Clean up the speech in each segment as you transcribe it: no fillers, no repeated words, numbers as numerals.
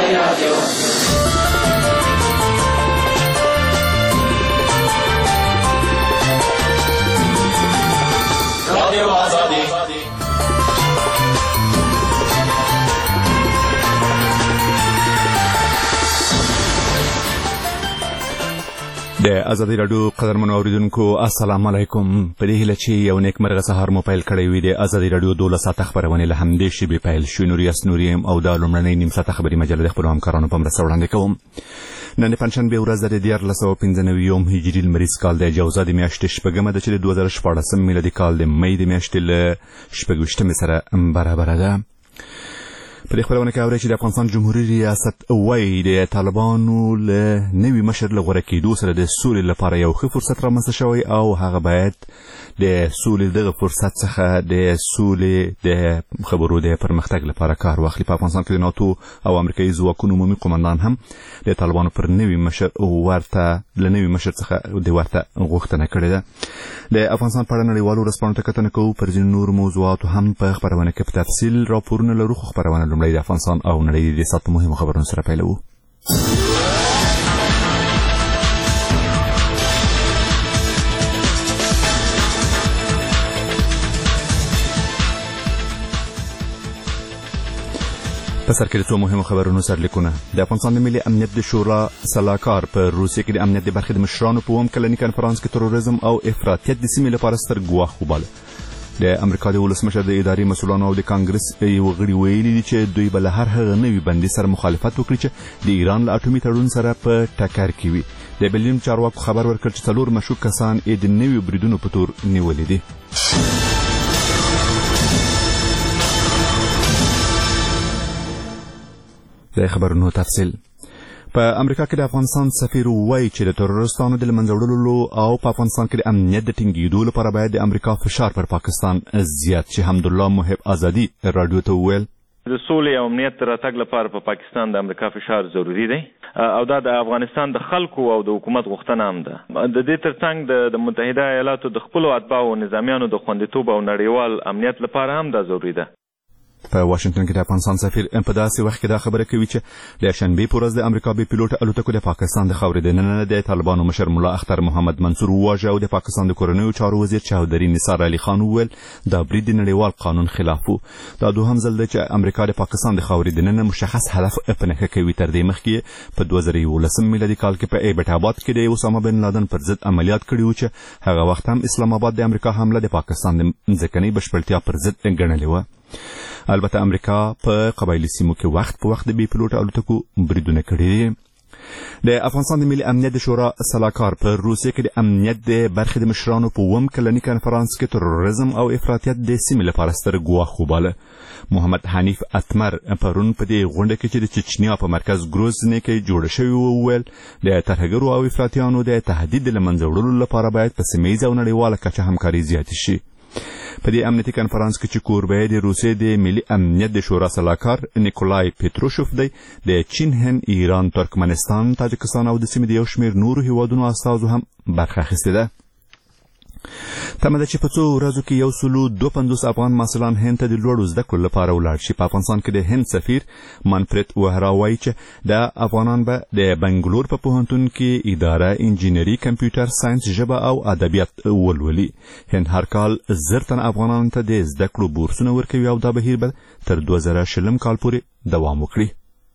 د آزادۍ راډیو قدرمنو اوریدونکو السلام علیکم. په دې هیله چې یو نیکمرغه سهار مو پیل کړی وي. د آزادۍ راډیو 12 ساعته خبرونه له همدې شیبې پیل شوې. نوریاس نوریم او د لومړنۍ نیم ساعته خبري مجله د خپلو همکارانو په مرسته وړاندې کوم. نن پنځشنبه ورځ د 1495 هجري لمریز کال د جوزا د میاشتې شپږمه ده چې د 2014 میلادي کال د مې د میاشتې له شپږویشتمې سره برابره ده. په دې خبرونه کې اورئ چې د افغانستان جمهوریت ریاست وایي د طالبانو له نوي مشر له غوره کېدو سره د سولې لپاره یو ښه فرصت رامنځته شوی او هغه باید د سولې دغه فرصت څخه د سولې د خبرو د پرمختګ لپاره کار واخلي. په افغانستان کې د ناتو او امریکایي ځواکونو عمومي قومندان هم د طالبانو پر نوي مشر له نوي مشر څخه د ورته غوښتنه کړې ده. د افغانستان په اړه نړیوالو ورځپاڼو ته کتنه کوو. پر ځینو نورو موضوعاتو هم په خبرونه کې په تفصیل راپورونه لرو، خو خبرونه لومړی د افغانستان او نړۍ د سات په مهمو خبرونو سره پیلوو. په سر کې د څو مهمو خبرونو سرلیکونه. د افغانستان د ملي امنیت د شورا سلاکار په روسیې کې د امنیت د برخې د مشرانو په اووم کلني کنفرانس کې تروریزم او افراطیت د سیمې لپاره ستر ګواښ وباله. د امریکا د ولسمشر د اداري مسؤلانو او د کانګرس یو غړي ویلي دي چې دوی به له هر هغه نوي بندي سره مخالفت وکړي چې د ایران له اټومي تړون سره په ټکر کې وي. د بلجیم چارواکو خبر ورکړ چې 4 مشکوک کسان یې د نویو بریدونو په تور نیولي دي. د خبرونو تفصیل. په امریکا کې د افغانستان سفیر وایي چې د تروریستانو د له منځه وړلو او په افغانستان کې د امنیت د ټینګېدو لپاره باید د امریکا فشار پر پاکستان زیات شي. حمدالله محب آزادي راډیو ته وویل د سولې او امنیت راتګ لپاره په پاکستان د امریکا فشار ضروری دی او دا د افغانستان د خلکو او د حکومت غوښتنه هم ده. د دې ترڅنګ د متحده ایالاتو د خپلو اتباعو او نظامیانو د خوندیتوب او نړیوال امنیت لپاره هم دا ضروری ده. په واشنگټن کې د افغانستان سفیر په داسې وخت کې دا خبره کوي چې د شنبې په ورځ د امریکا بې پیلوټه الوتکو د پاکستان د خاورې دننه د طالبانو مشر ملا اختر محمد منصور وواژه او د پاکستان د کورنیو چارو وزیر چودري نثار علي خان وویل دا برید د نړیوال قانون خلاف و. دا دوهم ځل دی چې امریکا د پاکستان د خاورې دننه مشخص هدف په نښه کوي. تر دې مخکې په 2011 میلادي کال کې په ایبټ آباد کې د اسامه بن لادن پر ضد عملیات کړي وو چې هغه وخت هم اسلام آباد د امریکا حمله د پاکستان د ځمکنۍ بشپړتیا پر ضد ګڼلې وه. البته امریکا په قبایلي سیمو کې وخت په وخت د بې پیلوټه الوتکو بریدونه کړي دي. د افغانستان د ملي امنیت د شورا سلاکار په روسیې کې د امنیت د برخې د مشرانو په اووم کلني کنفرانس کې تروریزم او افراطیت د سیمې لپاره ستر ګواښ وباله. محمد حنیف اتمر پرون په دې غونډه کې چې د چچنیا په مرکز ګروزني کې جوړه شوې وویل د ترهګرو او افراطیانو د تهدید له منځه وړلو لپاره باید په سیمهییزه او نړیواله کچه همکاري زیاتې شي. په دې امنیتي کنفرانس کې چې کوربه د روسیې د ملي امنیت د شورا سلاکار نیکولای پیتروشوف دی، د چین، هند، ایران، ترکمنستان، تاجکستان او د سیمې د یو شمېر نورو هیوادونو استازو هم برخه اخیستې ده. تمه ده چې په څو ورځو کې 152 افغان محصلان هند ته د لوړو زده کړو لپاره ولاړ شي. په افغانستان کې د هند سفیر منفرد وهرا وایي چې د افغانان به د بنګلور په پوهنتون کې اداره انجینري، کمپیوټر ساينس، ژبه او ادبیات ولولي. هند هر کال 1000 تن افغانانو ته د زده کړو بورسونه ورکوي او دا بهیر به تر 2020 کال پورې دوام وکړي.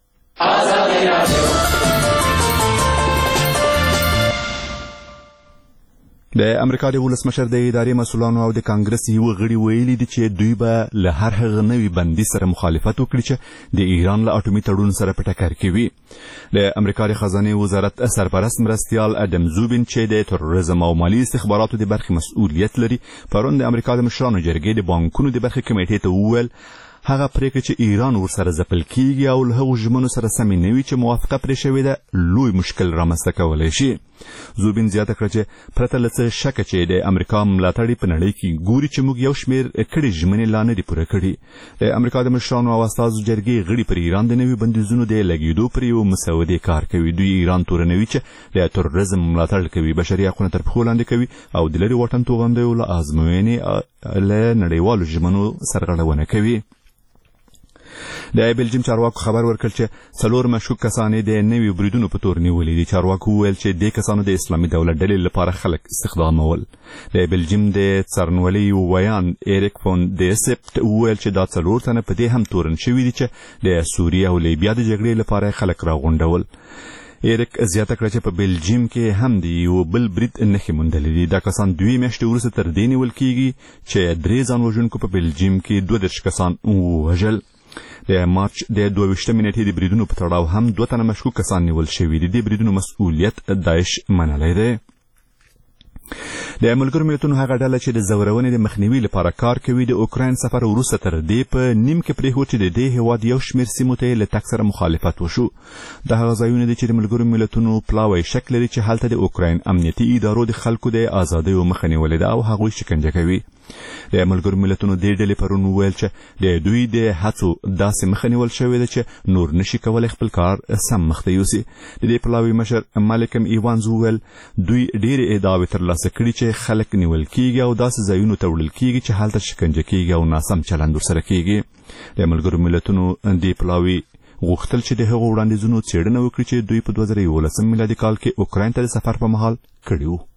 د امریکا د ولسمشر د اداري مسؤلانو او د کانګرس یو غړي ویلي دي چې دوی به له هر هغه نوي بندي سره مخالفت وکړي چې د ایران له اټومي تړون سره په ټکر کې وي. د امریکا د خزانه وزارت سرپرست مرستیال ادم زوبین چې د تروریزم او مالی استخباراتو د برخې مسؤلیت لري پرون د امریکا د مشرانو جرګې د بانکونو د برخې کمیټې ته وویل هغه پریکړه چې ایران ورسره ځپل کیږي او له هغو ژمنو سره سمې نه وي چې موافقه پرې شوې ده لوی مشکل رامنځته کولی شي. زوبین زیاته کړه چې پرته له څه شکه چې د امریکا ملاتړي په نړۍ کې ګوري چې موږ یو شمېر کړي ژمنې لا نه دي پوره کړي. د امریکا د مشرانو او استازو جرګې غړي پر ایران د نوي بندیزونو د لګېدو پر یو مسودې کار کوي. دوی ایران تورنوي چې د تروریزم ملاتړ کوي، بشري حقونه تر پښو لاندې کوي او د لرې واټن توغندیو له ازموینې له نړیوالو ژمنو سرغړونه کوي. د بلجیم چارواکو خبر ورکړ چې 4 مشکوک کسان د نوي بریدونو په تور نیولي دي. چارواکو وویل چې د کسانو د اسلامي دولت ډلې لپاره خلک استخدامول. د بلجیم د څارنولۍ ویان ایریک فون د سپت وویل چې دا 4 تنه په دې هم تورن شوي دي چې د سوریه او لیبیا د جګړې لپاره خلک راغونډول. ایریک زیاته کړه چې په بلجیم کې هم دی یو بل برید نښې موندلې دي. دا کسان 2 میاشتې وروسته تر دې نیول کیږي چې 3 ځان وژونکو په بلجیم کې 32 کسان ووژل. د مارچ د 22 نیټې د بریدونو په تړاو هم 2 تنه مشکوک کسان نیول شوي دي. د بریدونو مسؤلیت داعش منلی دی. د ملګرو ملتونو هغه ډله چې د زورونې د مخنیوي لپاره کار کوي د اوکراین سفر وروسته تر دې په نیم کې پرېښود چې د دې هېواد یو شمېر سیمو ته یې له تګ سره مخالفت وشو. د هغه ځایونه دي چې د ملګرو ملتونو پلاوی شک لري چې هلته د اوکراین امنیتي ادارو د خلکو د ازادیو مخه نیولې ده او هغوی شکنجه کوي. د ملګرو ملتونو دې ډلې پرون وویل چې د دوی د هڅو داسې مخه نیول شوې ده چې نور نشي کولی خپل کار سم مخته یوسي. د دې پلاوي مشر مالکم ایوانز وویل دوی ډېرې ادعاوې ترلاسه کړي چې خلک نیول کیږي او داسې ځایونو ته وړل کیږي چې هلته شکنجه کیږي او ناسم چلند ورسره کیږي. د ملګرو ملتونو دې پلاوي غوښتل چې د هغو وړاندیزونو څېړنه وکړي چې دوی په 2011 میلادي کال کې اوکراین ته د سفر په مهال کړي وو.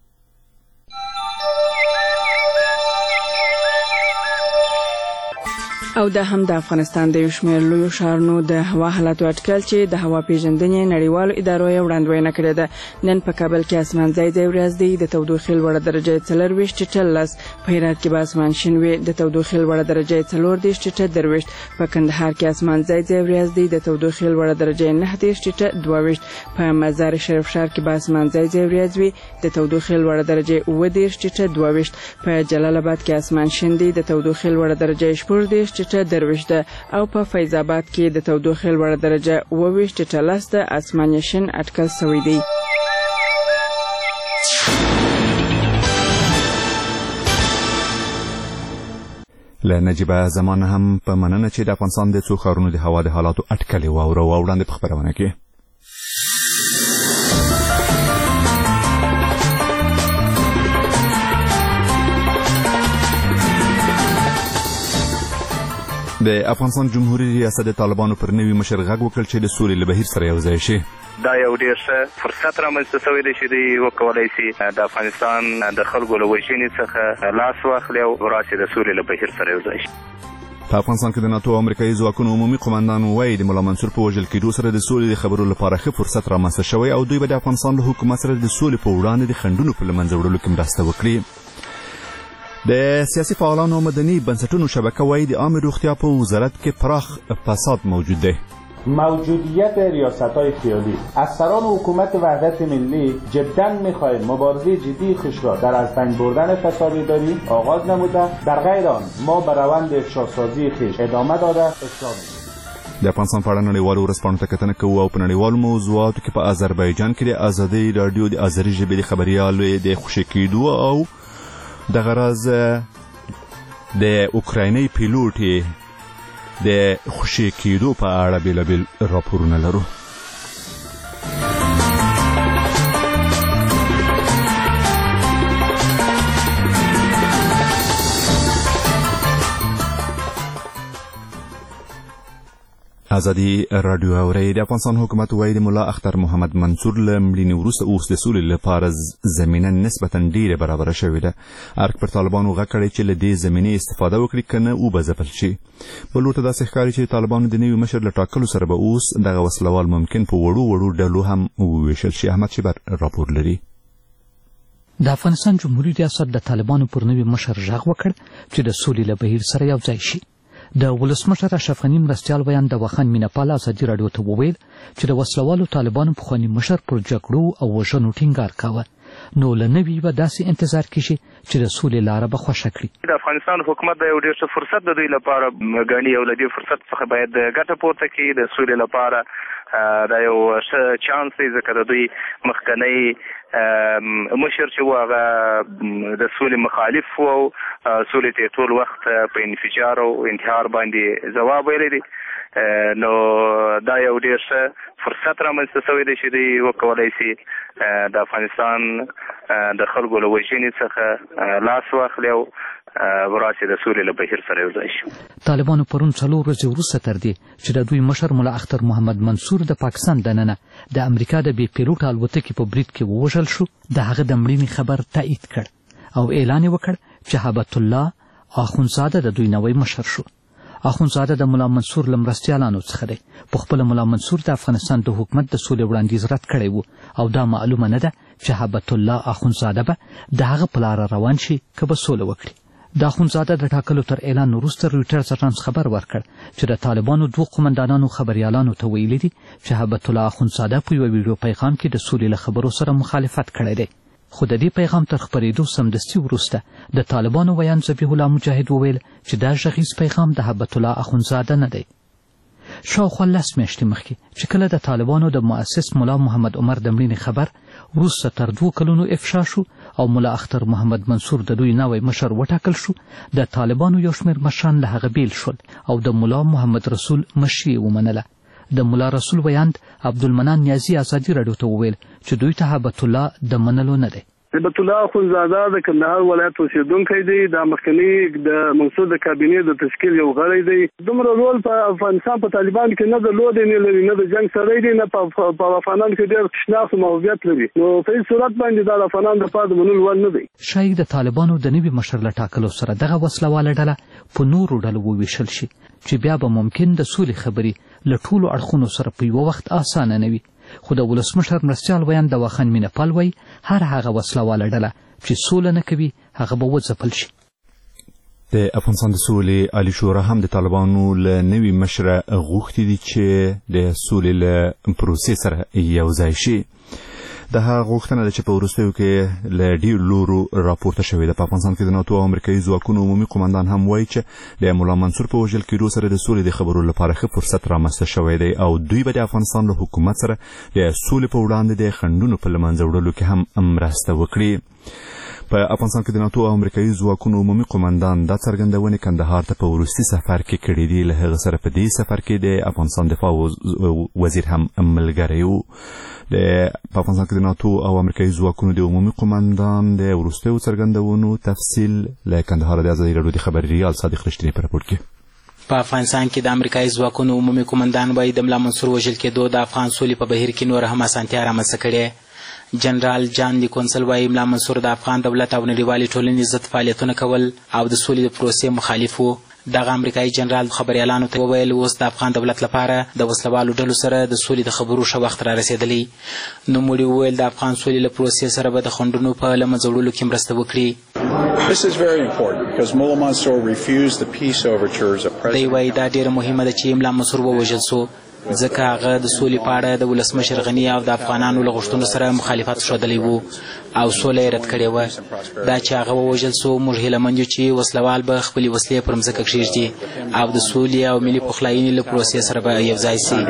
او دا هم د افغانستان د یو شمېر لویو ښارونو د هوا حالاتو اټکل چې د هوا پیژندنې نړیوالو ادارو یې وړاندوینه کړې ده. نن په کابل کې اسمان ځای ځای ورځ دی، د تودوخې لوړه درجه 24 په هرات کې به اسمان شین وي، د تودوخې لوړه درجه 24 په کندهار کې اسمان ځای ځای ورځ دی، د تودوخې لوړه درجه 9 په مزار شریف ښار کې به اسمان ځای ځای ورځ وي، د تودوخې لوړه درجه 22 په جلال آباد کې اسمان شین دی، د تودوخې لوړه درجه 14 ده او په فیض آباد کې د تودوخې لوړه درجه 22 ده اسمان شین اټکل شوی دی. له نجیبه زمان هم په مننه چې د افغانستان د څو ښارونو د هوا د حالاتو اټکلې واوره او وړاندې په خپرونه کې د افغانستان جمهوریت ریاست د طالبانو پر نوي مشر غږ وکړ چې د سولې له بهیر سره یوځای شي. دا یو ډېر ښه فرصت رامنځته شوی دی چې دوی وکولی شي د افغانستان د خلکو له وژنې څخه لاس واخلي او راسي د سولې له بهیر سره یوځای شي. په افغانستان کې د ناتو امریکایي ځواکونو عمومي قومندان وایي د ملا منصور په وژل کېدو سره د سولې د خبرو لپاره ښه فرصت رامنځته شوی او دوی به د افغانستان له حکومت سره د سولې په وړاندې د خنډونو په له منځه وړلو کې مرسته وکړي. د سیاسي فعالانو مدني بنسټونو شبکه وایي د عامه روغتیا په وزارت کې پراخ فساد موجود دی. موجودیت ریاست‌های خیالی از سران حکومت وحدت ملی جدا می‌خواهیم مبارزه جدی خود را در از بین بردن فساد اداری آغاز نموده، در غیر آن ما به روند افشاسازی خویش ادامه داده اصرار می‌کنیم. د افغانستان په اړه نړیوالو ورځپاڼو ته کتنه کوو او په نړیوالو موضوعاتو کې په آذربایجان کې د ازادۍ راډیو د آذري ژبې د خبریالو د خوشي کېدو او د غرض د اوکرایني پیلوټ د خوشي کېدو په اړه بیلابیل راپورونه لرو. ازادي رادیو اوري د افغانستان حکومت وایي د ملا اختر محمد منصور له مړینې وروسته اوس د سولې لپاره زمینه نسبتا ډیره برابره شوې ده. ارګ پر طالبانو غږ کړی چې له دې زمینې استفاده وکړي که نه وبه ځپل شي. بل ورته داسې ښکاري چې طالبانو د نوي مشر له ټاکلو سره به اوس دغه وسلوال ممکن په وړو ډلو هم وویشل شي. احمد شیبر راپور لري. د افغانستان جمهوریت ریاست د طالبانو پر نوي مشر غږ وکړ چې د سولې له بهیر سره یوځای شي. د ولسمشر اشرف غني مرستیال بیان د وخان مینپال ازادي راډیو ته وویل چې د وسلوالو طالبانو پخواني مشر پر جګړو او وژنو ټینګار کاوه. نو له نوي به داسې انتظار کیږي چې د سولې لاره به خوښه کړي. د افغانستان حکومت د یو ډېر ښه فرصت د دوی لپاره ګڼي او له دې فرصت څخه باید ګټه پورته کړي. د سولې لپاره دا یو ښه چانس دی ځکه د دوی مخکنی مشر چې و هغه د سولې مخالف و او سولې ته ټول وخت په انفجار او انتحار باندې ځواب ویلی دی. نو دا یو ډېر ښه فرصت رامنځته شوی دی چې دوی وکولی شي د افغانستان د خلکو له وژنې څخه لاس واخلي او وراسي د سولې له بهیر سره یو ځای شو. طالبانو پرون 4 ورځې وروسته تر دې چې د دوی مشر ملا اختر محمد منصور د پاکستان دننه د امریکا د بې پیلوټ الوتکې په برید کې ووژل شو د هغه د مړینې خبر تایید کړ او اعلان وکړ چې هبت الله اخونزاده د دوی نوی مشر شو. اخونزاده د ملا منصور له مرستیالانو څخه دی. په خپله ملا منصور د افغانستان د حکومت د سولې وړاندیز رد کړی و او دا معلومه نه ده چې هبت الله اخونزاده به د هغه په لاره روان شي که به سوله وکړي. د اخونزاده د ټاکلو تر اعلان وروسته رویټرز اژانس خبر ورکړ چې د طالبانو 2 قومندانانو خبریالانو ته ویلي دي چې هبت الله اخونزاده په یو ویډیو پیغام کې د سولې له خبرو سره مخالفت کړی دی. خو د دې پیغام تر خپرېدو سمدستي وروسته د طالبانو ویان ذبیح الله مجاهد وویل چې دا غږیز پیغام د هبت الله اخونزاده نه دی. شاوخوا 10 میاشتې مخکې چې کله د طالبانو د مؤسس ملا محمد عمر د مړینې خبر وروسته تر 2 کلونو افشا شو او ملا اختر محمد منصور د دوی نوی مشر وټاکل شو، د طالبانو یو شمېر مشران له هغه بیل شول او د ملا محمد رسول مشري ومنله. د ملا رسول ویاند عبدالمنان نیازي ازادي راډیو ته وویل چې دوی ته هبت الله د منلو نه دی. هبت الله اخونزاده د کندهار ولایت اوسېدونکی دی. د مخکني د منصور د کابینې د تشکیل یو غړی دی. دومره رول په افغانستان په طالبانو کې نه درلودی، نه لري، نه د جنګ سړی دی، نه په افغانانو کې ډېر شناخت او محبوبیت لري. نو په هېڅ صورت باندې دا د افغانانو لپاره د منلو وړ نه دی. ښایي د طالبانو د نوي مشر له ټاکلو سره دغه وسلواله ډله په نورو ډلو وویشل شي چې بیا به ممکن د سولې خبرې له ټولو اړخونو سره په یوه وخت اسانه نه وي. خو د ولسمشر مرستیال ویاند دواخان مینهپال وایي هر هغه وسلواله ډله چې سوله نه کوي هغه به وځپل شي. د افغانستان د سولې عالی شورا هم د طالبانو له نوي مشره غوښتي دي چې د سولې له پروسې سره یو ځای شي. د هغه غوښتنه ده چې په وروستیو کې له ډېرو لورو راپورته شوې ده. په افغانستان کې د ناتو او امریکایي ځواکونو عمومي قمندان هم وایي چې د ملا منصور په وژل کېدو سره د سولې د خبرو لپاره ښه فرصت رامنځته شوی دی او دوی به د افغانستان له حکومت سره د سولې په وړاندې د خنډونو په له منځه وړلو کې هم مرسته وکړي. په افغانستان کې د ناتو او امریکایي ځواکونو عمومي قمندان دا څرګندونې کندهار ته په وروستي سفر کې کړي دي. له هغه سره په دې سفر کې د افغانستان دفاع وزیر هم ملګری و. په افغانستان کې د ناتو او امریکایي ځواکونو د عمومي قمندان د وروستیو څرګندونو تفصیل له کندهار د ازادي راډیو د خبریال صادق رښتینی په راپور کې. په افغانستان کې د امریکایي ځواکونو عمومي قمندان وایي د ملا منصور وژل کېدو د افغان سولې په بهیر کې نور هم اسانتیا رامنځته کړې. جنرال جان لیکونسل وایي ملا منصور د افغان دولت او نړیوالې ټولنې ضد فعالیتونه کول او د سولې د پروسې مخالف و. دغه امریکایي جنرال خبریالانو ته وویل اوس د افغان دولت لپاره د وسلوالو ډلو سره د سولې د خبرو ښه وخت را رسېدلی. نوموړي وویل د افغان سولې له پروسې سره به د خنډونو په له منځه وړلو کې مرسته وکړي. This is very important because Mullah Mansour refused the peace overtures of President. دی وایي دا ډېره مهمه ده چې ملا منصور ووژل سو ځکه هغه د سولې په اړه د ولسمشر غني او د افغانانو له غوښتنو سره مخالفت ښودلی و او سوله یې رد کړې وه. دا چې هغه ووژل سو موږ هیله مند یو چې وسلوال به خپلې وسلې پر مځکه کښېږدي او د سولې او ملي پخلاینې له پروسې سره به یو ځای سي.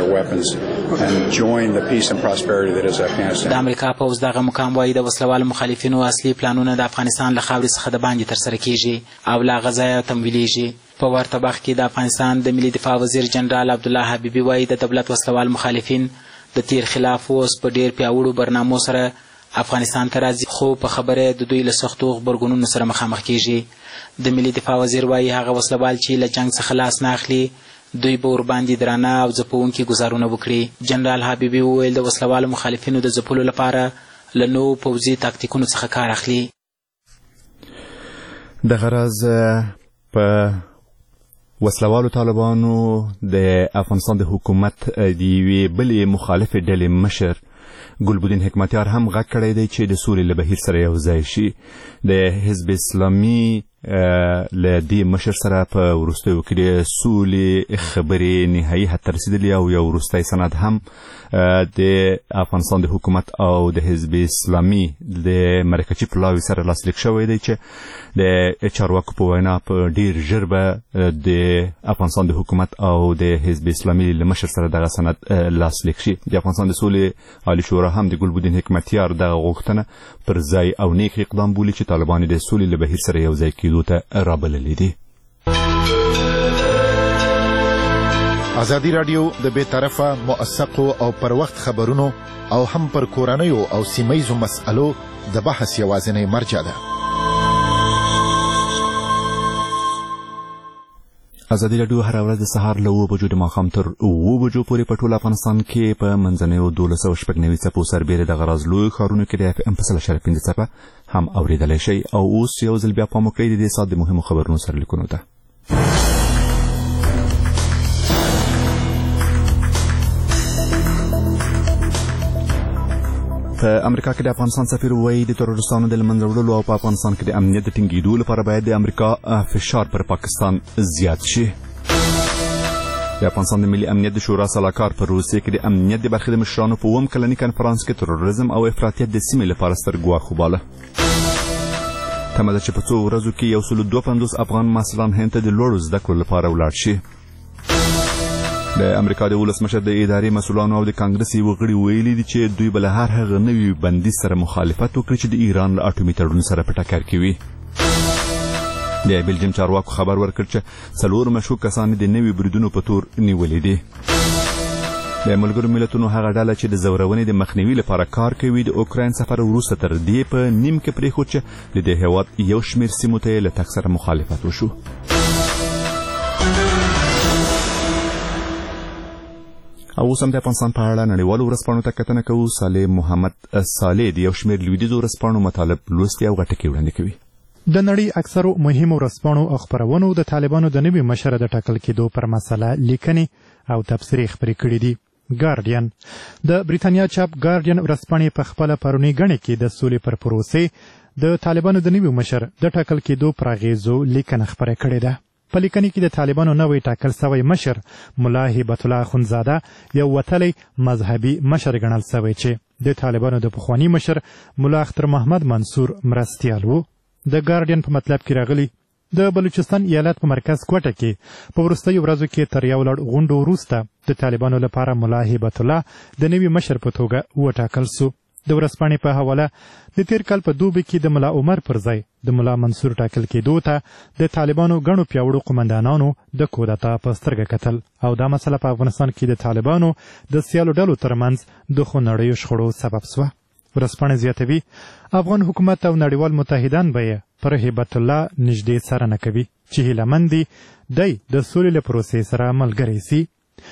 د امریکا پوځ دغه مقام وایي د وسلوالو مخالفینو اصلي پلانونه د افغانستان له خاورې څخه د باندې ترسره کېږي او له هغه ځایه تمویلېږي. په ورته وخت کې د افغانستان د ملي دفاع وزیر جنرال عبدالله حبیبي وایي د دولت وسلوال مخالفین د تیر خلاف اوس په ډېر پیاوړو برنامو سره افغانستان ته راځي خو په خبره د دوی له سختو غبرګونونو سره مخامخ کېږي. د ملي دفاع وزیر وایي هغه وسلوال چې له جنګ څخه لاس نه اخلي دوی به ورباندې درانه او ځپونکي ګزارونه وکړي. جنرال حبیبي وویل د وسلوالو مخالفینو د ځپلو لپاره له نوو پوځي تاکتیکونو څخه کار اخلي. د غرض په وسلوالو طالبانو د افغانستان د حکومت د یوې بلې مخالفې ډلې مشر ګلبدین حکمتیار هم غږ کړی دی چې د سولې له بهیر سره یو ځای شي. د حزب اسلامي له دې مشر سره په وروستیو کې د سولې خبرې نهایي حد ته رسېدلي او یو وروستی سند هم د افغانستان د حکومت او د حزب اسلامي د مرکچي پلاوي سره لاسلیک شوی دی چې د چارواکو په وینا په ډیر ژر به د افغانستان د حکومت او د حزب اسلامي له مشر سره دغه سند لاسلیک شي. د افغانستان د سولې عالی شورا هم د ګلبدین حکمتیار دغه غوښتنه پر ځای او نیک اقدام بولي چې طالبان د سولې له بهیر سره یو ځای کېدو ته رابللي دي. ازادي راډیو د بې طرفه موثقو او پر وخت خبرونو او هم پر کورنیو او سیمه ییزو مسألو د بحث یوازینی مرجع ده. ازادي راډیو هر ورځ د سهار له 9 بجو د ماښام تر 9 بجو پورې په ټول افغانستان کې په منځنیو 1290 څپو سربېره د غراض لوی ښارونو کې د FM 5.5 څپه هم اورېدلی شئ. او اوس یو ځل بیا پام وکړئ د دې ساعت د مهمو خبرونو سرلیکونو ته. په امریکا کې د افغانستان سفیر وایي د تروریستانو د منځه وړلو او په افغانستان کې د امنیت د ټینګېدو لپاره باید د امریکا فشار پر پاکستان زیات شي. د افغانستان د ملي امنیت د شورا سلاکار په روسیې کې د امنیت د برخې د مشرانو په 9 کلني کنفرانس کې تروریزم او افراطیت د سیمې لپاره ستر ګواښ وباله. تمه ده چې په څو ورځو کې 152 افغان محصلان هند ته د لوړو زده کړو لپاره ولاړ شي. د امریکا د ولسمشر د ادارې مسؤلانو او د کانګرس یو غړي ویلي دي چې دوی به له هر هغه نوي بندیز سره مخالفت وکړي چې د ایران له اټومي تړون سره په ټکر کې وي. د بلجیم چارواکو خبر ورکړ چې 4 مشکوک کسان د نوي بریدونو په تور نیولي دي. د ملګرو ملتونو هغه ډله چې د زورونې د مخنیوي لپاره کار کوي د اوکراین سفر وروسته تر دې په نیم کې پرېښود چې د دې هېواد یو شمېر سیمو ته له تګ سره مخالفت وشو. او اوس هم د افغانستان په اړه نړیوالو ورځپاڼو ته کتنه کوو. صالح محمد صالح د یو شمېر لویدیځو ورځپاڼو مطالب لوستي او غټکې وړاندې کوي. د نړۍ اکثرو مهمو ورځپاڼو او خپرونو د طالبانو د نوي مشر د ټاکل کېدو پر مسله لیکنې او تبصرې خپرې کړي دي. ګارډین د بریتانیا چاپ ګارډین ورځپاڼې په خپله پرونی ګڼې کې د سولې پر پروسې د طالبانو د نوي مشر د ټاکل کېدو پر اغېزو لیکنه خپره کړې ده. په لیکنې کې د طالبانو نوی ټاکل سوی مشر ملا هیبت الله اخندزاده یو وتلی مذهبي مشر ګڼل سوی چې د طالبانو د پخواني مشر ملا اختر محمد منصور مرستیال و. د ګارډین په مطلب کې راغلی د بلوچستان ایالت په مرکز کوټه کې په وروستیو ورځو کې تر یو لړ غونډو وروسته د طالبانو لپاره ملا هیبت الله د نوي مشر په توګه وټاکل سو. د ورځپاڼې په حواله د تیر کال په دوبي کې د ملا عمر پر ځای د ملا منصور ټاکل کېدو ته د طالبانو ګڼو پیاوړو قمندانانو د کودتا په سترګه کتل او دا مسله په افغانستان کې د طالبانو د سیالو ډلو ترمنځ د خونړیو شخړو سبب سوه. ورځپاڼه زیاتوي افغان حکومت او نړیوال متحدان به یې پر هیبت الله نږدې څارنه کوي چې هیلهمند دي دی د سولې له پروسې سره ملګری سي.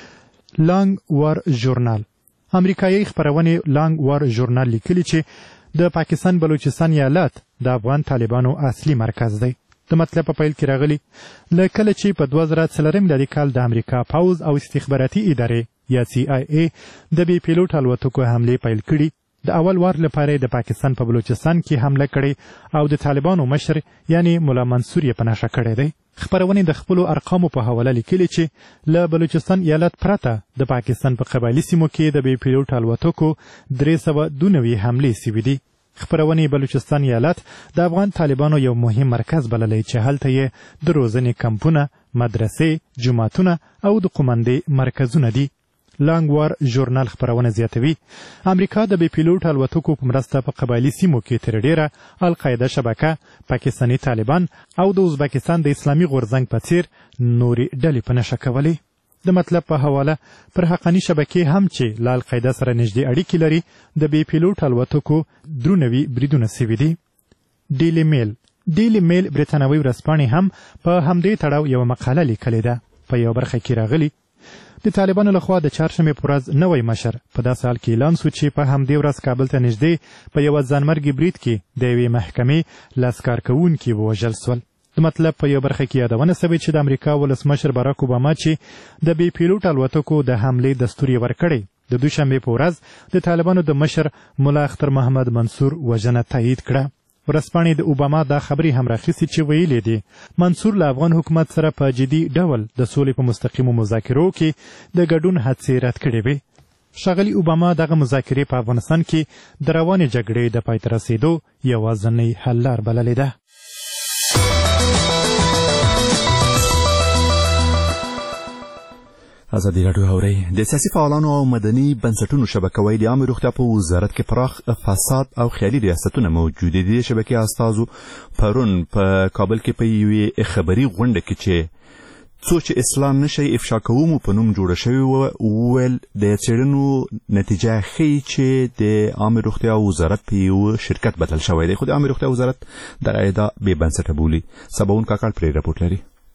لانګ وار ژورنال امریکایي خپرونې لانګ وار ژورنال لیکلي چې د پاکستان بلوچستان ایالت د افغان طالبانو اصلي مرکز دی. د مطلب په پیل کې راغلی له کله چې په 2004 میلادي کال د امریکا پوځ او استخباراتي ادارې یا CIA د بې پیلوټ الوتکو حملې پیل کړي. د اول وار لپاره د پاکستان په بلوچستان کې حمله کړې او د طالبانو مشر یعنی مولا منصور یې په نښه کړی دی. خپرونې د خپلو ارقامو په حواله لیکلي چې له بلوچستان ایالت پرته د پاکستان په قبایلي سیمو کې د بې پیلوټ الوتکو 392 حملې سوي دي. خپرونې بلوچستان ایالت د افغان طالبانو یو مهم مرکز بللی چې هلته یې د روزنې کمپونه، مدرسې، جوماتونه او د قومندې مرکزونه دي. لانګ وار ژورنال خپرونه زیاتوي امریکا د بې پیلوټ الوتکو په مرسته په قبایلي سیمو کې تر ډیره القاعده شبکه، پاکستاني طالبان او د ازبکستان د اسلامي غورځنګ په څیر نورې ډلې په نښه کولې. د مطلب په حواله پر حقاني شبکې هم چې له القاعده سره نږدې اړیکې لري د بې پیلوټ الوتکو درونوي بریدونه سوي دي. ډیلی میل بریتانوي ورځپاڼې هم په همدې تړاو یوه مقاله لیکلې ده. په یوه برخه کې راغلي د طالبانو لخوا د چهارشنبې په ورځ نوی مشر په داسې حال کې اعلان سو چې په همدې ورځ کابل ته نږدې په یوه ځانمرګي برید کې د یوې محکمې لاس کار کوونکي ووژل سول. د مطلب په یو برخه کې یادونه سوې چې د امریکا ولسمشر باراک اوباما چې د بې پیلوټ الوتکو د حملې دستور یې ورکړی د دوشنبې په ورځ د طالبانو د مشر ملا اختر محمد منصور وژنه تایید کړه. ورځپاڼې د اوباما دا خبرې هم راخیستې چې ویلې دي منصور له افغان حکومت سره په جدي ډول د سولې په مستقیمو مذاکرو کې د ګډون هڅې رد کړې وې. ښاغلي اوباما دغه مذاکرې په افغانستان کې د روانې جګړې د پای ته رسېدو یوازینۍ حل لار بللې ده. ازادي راډیو اورئ. د سیاسي فعالانو او مدني بنسټونو شبکه وایي د عامه روغتیا په وزارت کې پراخ فساد او خیالي ریاستونه موجود دي. د شبکې استازو پرون په کابل کې په یوې خبري غونډه کې چې څو چې اصلاح نشي افشا کومو په نوم جوړه شوې وویل د څېړنو نتیجه ښیي چې د عامه روغتیا وزارت په یو شرکت بدل شوی دی، خو د عامه روغتیا وزارت دغه ادعا بې بنسټه بولي. سباون کاکړ پرې راپورټ لري.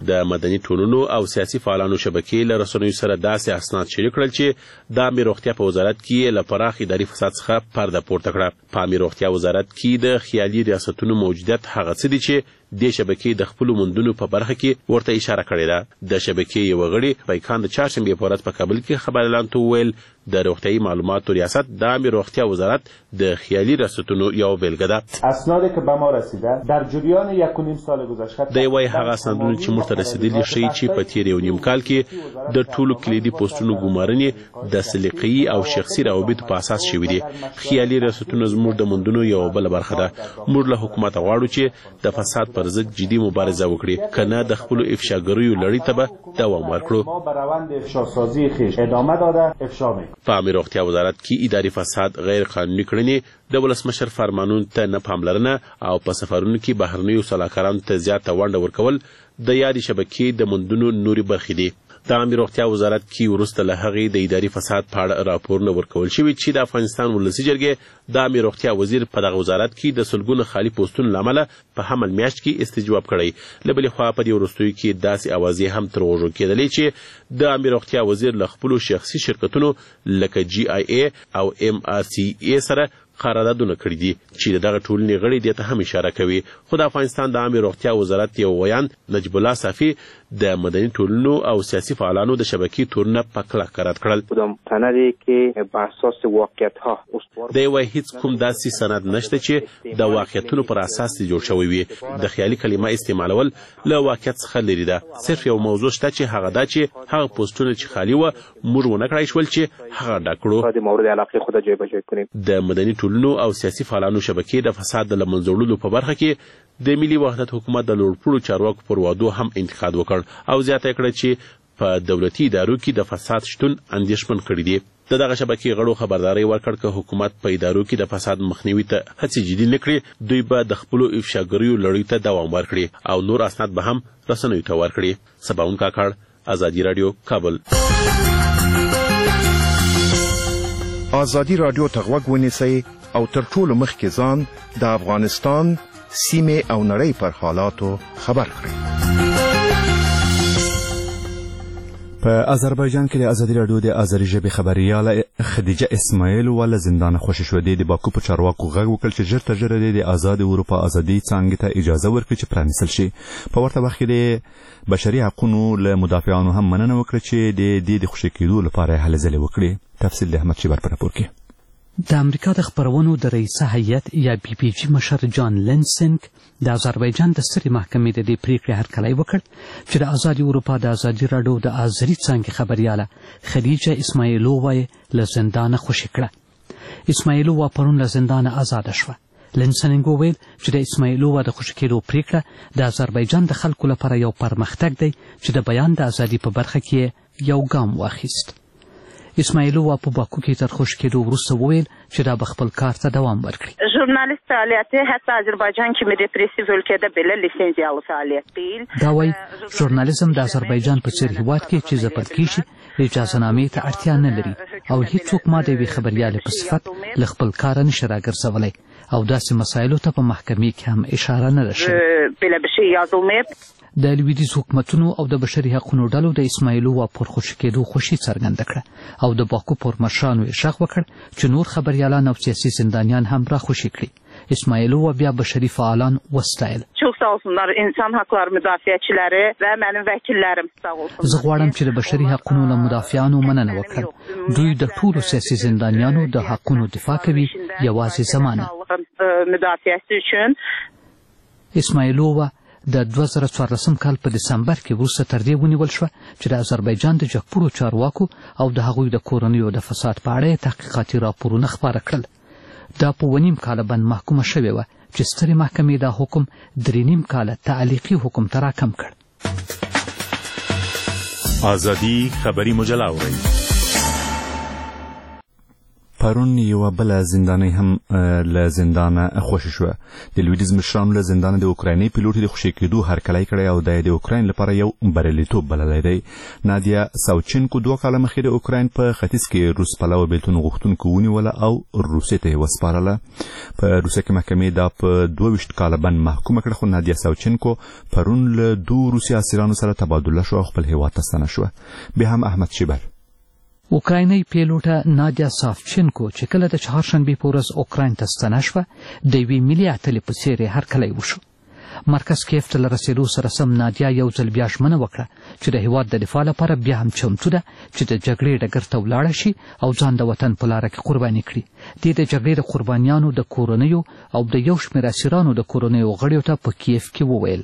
د مدني ټولنو او سیاسي فعالانو شبکې له رسنیو سره داسې اسناد شریک کړل چې د عامه روغتیا په وزارت کې له پراخ اداري فساد څخه پرده پورته کړه. په عامه روغتیا وزارت کې د خیالي ریاستونو موجودیت هغه څه دي چې د شبکې د خپل مندونو په برخه کې ورته اشاره کړې ده. د شبکې یو غړي پیکان د چهارشنبه په ورځ په کابل کې خبر اعلان ویل د روغتیايي معلوماتو ریاست د عامه روغتیا وزارت د خیالي ریاستونو یو بیلګه ده. اسنادی که به ما رسیده در جریان 1.5 سال گذشته د یوه هغه اسنادونه چې موږ ته رسیدلي ښیي چې په تیر 1.5 کال کې د ټولو کلیدي پوسټونو ګمارنې د سلیقې او شخصي روابطو په اساس شوي دي. خیالي ریاستونه زموږ د مندونو یو بل برخه ده. موږ له حکومت غواړو چې د فساد پر ضد جدي مبارزه وکړي، کنه د خپل افشاګریو لړۍ ته به دوام ورکړو. ما به روند افشاسازی خیش ادامه داده افشا می‌کنیم. په عامه روغتیا وزارت کې اداري فساد، غیر قانوني کړنې، د ولسمشر فرمانونو ته نه پاملرنه او په سفرونو کې بهرنیو سلاکارانو ته زیاته ونډه ورکول د یادې شبکې د مندونو نوري برخې دي. د عامه روغتیا وزارت کې وروسته له هغې د اداري فساد په اړه راپورونه ورکول شوي چې د افغانستان ولسي جرګې د عامه روغتیا وزیر په دغه وزارت کې د سلګونو خالي پوسټونو له امله په حمل میاشت کې استجواب کړی. له بلې خوا په دې وروستیو کې داسې اوازې هم تر غوږو کېدلې چې د عامه روغتیا وزیر له خپلو شخصي شرکتونو لکه GIA او MRCA سره قراردادونه کړي دي چې دغه ټولنې غړي دې ته هم اشاره کوي. خو د افغانستان د عامه روغتیا وزارت یو ویان نجیب الله صافي د مدني ټولنو او سیاسي فعالانو د شبکې تورونه په کلکه رد کړل. سندی که بر اساس واقعیت‌ها د یوه هیڅ کوم داسې سند نشته چې د واقعیتونو پر اساس جوړ شوی وي. د خیالي کلمه استعمالول له واقعیت څخه لري ده. صرف یو موضوع شته چې هغه دا چې هغه پوسټونه چې خالي و موږ ونه کړای شول چې هغه ډک کړو. د مورد علاقه خود جای بجای کنیم. د مدني ټولنو او سیاسي فعالانو شبکې د فساد د له منځه وړلو په برخه کې د ملي وحدت حکومت د لوړپوړو چارواکو پر وعدو هم انتقاد وکړ او زیاته کړه چې په دولتي ادارو کې د فساد شتون اندېښمن کړی دی. دغه شبکې غړو خبرداري ورکړ چې حکومت په ادارو کې د فساد مخنیوي ته هڅې جدي نه کړي، دوی به د خپلو افشاګریو لړۍ ته دوام ورکړي او نور اسناد به هم رسنیو ته ورکړي. سباون کاکړ، ازادي رادیو، کابل. ازادي رادیو ته غوږ ونیسئ او تر ټولو مخکې ځان د افغانستان سیمې او نړۍ پر حالاتو خبر کړئ. په آذربایجان کې د ازادي رادیو د آذري ژبې خبرياله خدیجه اسماعیل ول زندان خوشی شو د باکو په چارواکو غږ وکړ چې ژر تر ژره د آزاد اروپا ازادي څنګه ته اجازه ورکړي چې پرانیستل شي. په ورته وخت کې د بشري حقوقو له مدافعانو هم مننه وکړه چې د دې خوشی کېدو لپاره هلې ځلې وکړي. تفصیل د احمد شیبر په راپور کې. د امریکا د خبرونو د رئیسه هیئت یا BPG مشر جان لینسنګ د آذربایجان د سترې محکمې د دې پریکړې هرکلی وکړ چې د آزادي اروپا د آزادي راډیو د آذري څانګې خبریاله خدیجه اسماعیلووا یې له زندانه خوشي کړه. اسماعیلووا پرون له زندانه آزاده شوه. لینسنګ وویل چې د اسماعیلووا د خوشي کېدو پریکړه د آذربایجان د خلکو لپاره یو پرمختګ دی چې د بیان د آزادي په برخه کې یو ګام واخیست. اسماعیلووا په باکو کې تر خوشي کېدو وروسته وویل چې دا به خپل کار ته دوام ورکړي. ژورنالیست فعالیتی حتی آذربایجان کې مدپرسیو ولکه بل لیسنزیالو فعالیت دیل. دا وایي ژورنالیزم د آذربایجان په څیر هیواد کې چې ځپل کېږي اجازه نامې ته اړتیا نه لري او هیڅوک ما د یوې خبریالې په صفت له خپل کاره نشي راګرځولی او داسې مسایلو ته په محکمې کې هم اشاره نه ده شوې. د لویدیځ حکومتونو او د بشري حقوقو ډلو د اسماعیلووا پر خوشي کېدو خوشي څرګنده کړه او د باکو پر مشرانو یې غږ وکړ چې نور خبریالان او سیاسي زندانیان هم را خوشي کړي. اسماعیلووا بیا بشري فعالان وستایل. Çox sağ olsunlar insan hakları müdafiəçiləri və mənim vəkillərim sağ olsunlar. زه غواړم چې د بشري حقوقو له مدافعانو مننه وکړم. دوی د ټولو سیاسي زندانیانو د حقوقو دفاع کوي یوازې زمانه. مدافعەsi üçün اسماعیلووا د 2014 کال په دسمبر کې وروسته تر دې ونیول شوه چې د آذربایجان د جګپوړو چارواکو او د هغوی د کورنیو د فساد په اړه تحقیقاتي راپورونه خپاره کړل. دا په 1.5 کاله باندې محکومه شوې وه چې سترې محکمې دا حکم 3.5 کاله تعلیقي حکم ته راکم کړ. آزادي خبري مجله اورئ. پرون یو بل زنداني هم له زندانه خوشی شو. د لویدیز مشرانو له زندانه د اوکرایني پیلوټ د خوشی کېدو هرکلی کړی او د اوکراین لپاره یو بریالیتوب بللی دی. نادیا ساوچنکو 2 کاله مخکې د اوکراین په ختیځ کې روس پلوه بیلتون غوښتونکو ونیوله او روسیې ته وسپارله. په روسیې کې محکمې دا په 22 کاله بند محکومه کړه، خو نادیا ساوچنکو پرون له 2 روسي اسیرانو سره تبادله شو او خپل هیواد ته ستنه شوه. بیا هم احمد شیبر اوکرایني پیلوټه نادیا ساوچنکو چې کله د چهارشنبې په ورځ اوکراین ته ستنه شوه د یوې ملي اتلې په څېر یې هرکلی وشو. مرکز کیف ته له رسېدو سره سم نادیا یو ځل بیا ژمنه وکړه چې د هیواد د دفاع لپاره بیا هم چمتو ده چې د جګړې ډګر ته ولاړه شي او ځان د وطن په لاره کې قرباني کړي. دې د جګړې د قربانیانو د کورنیو او د یو شمېر اسیرانو د کورنیو غړیو ته په کیف کې وویل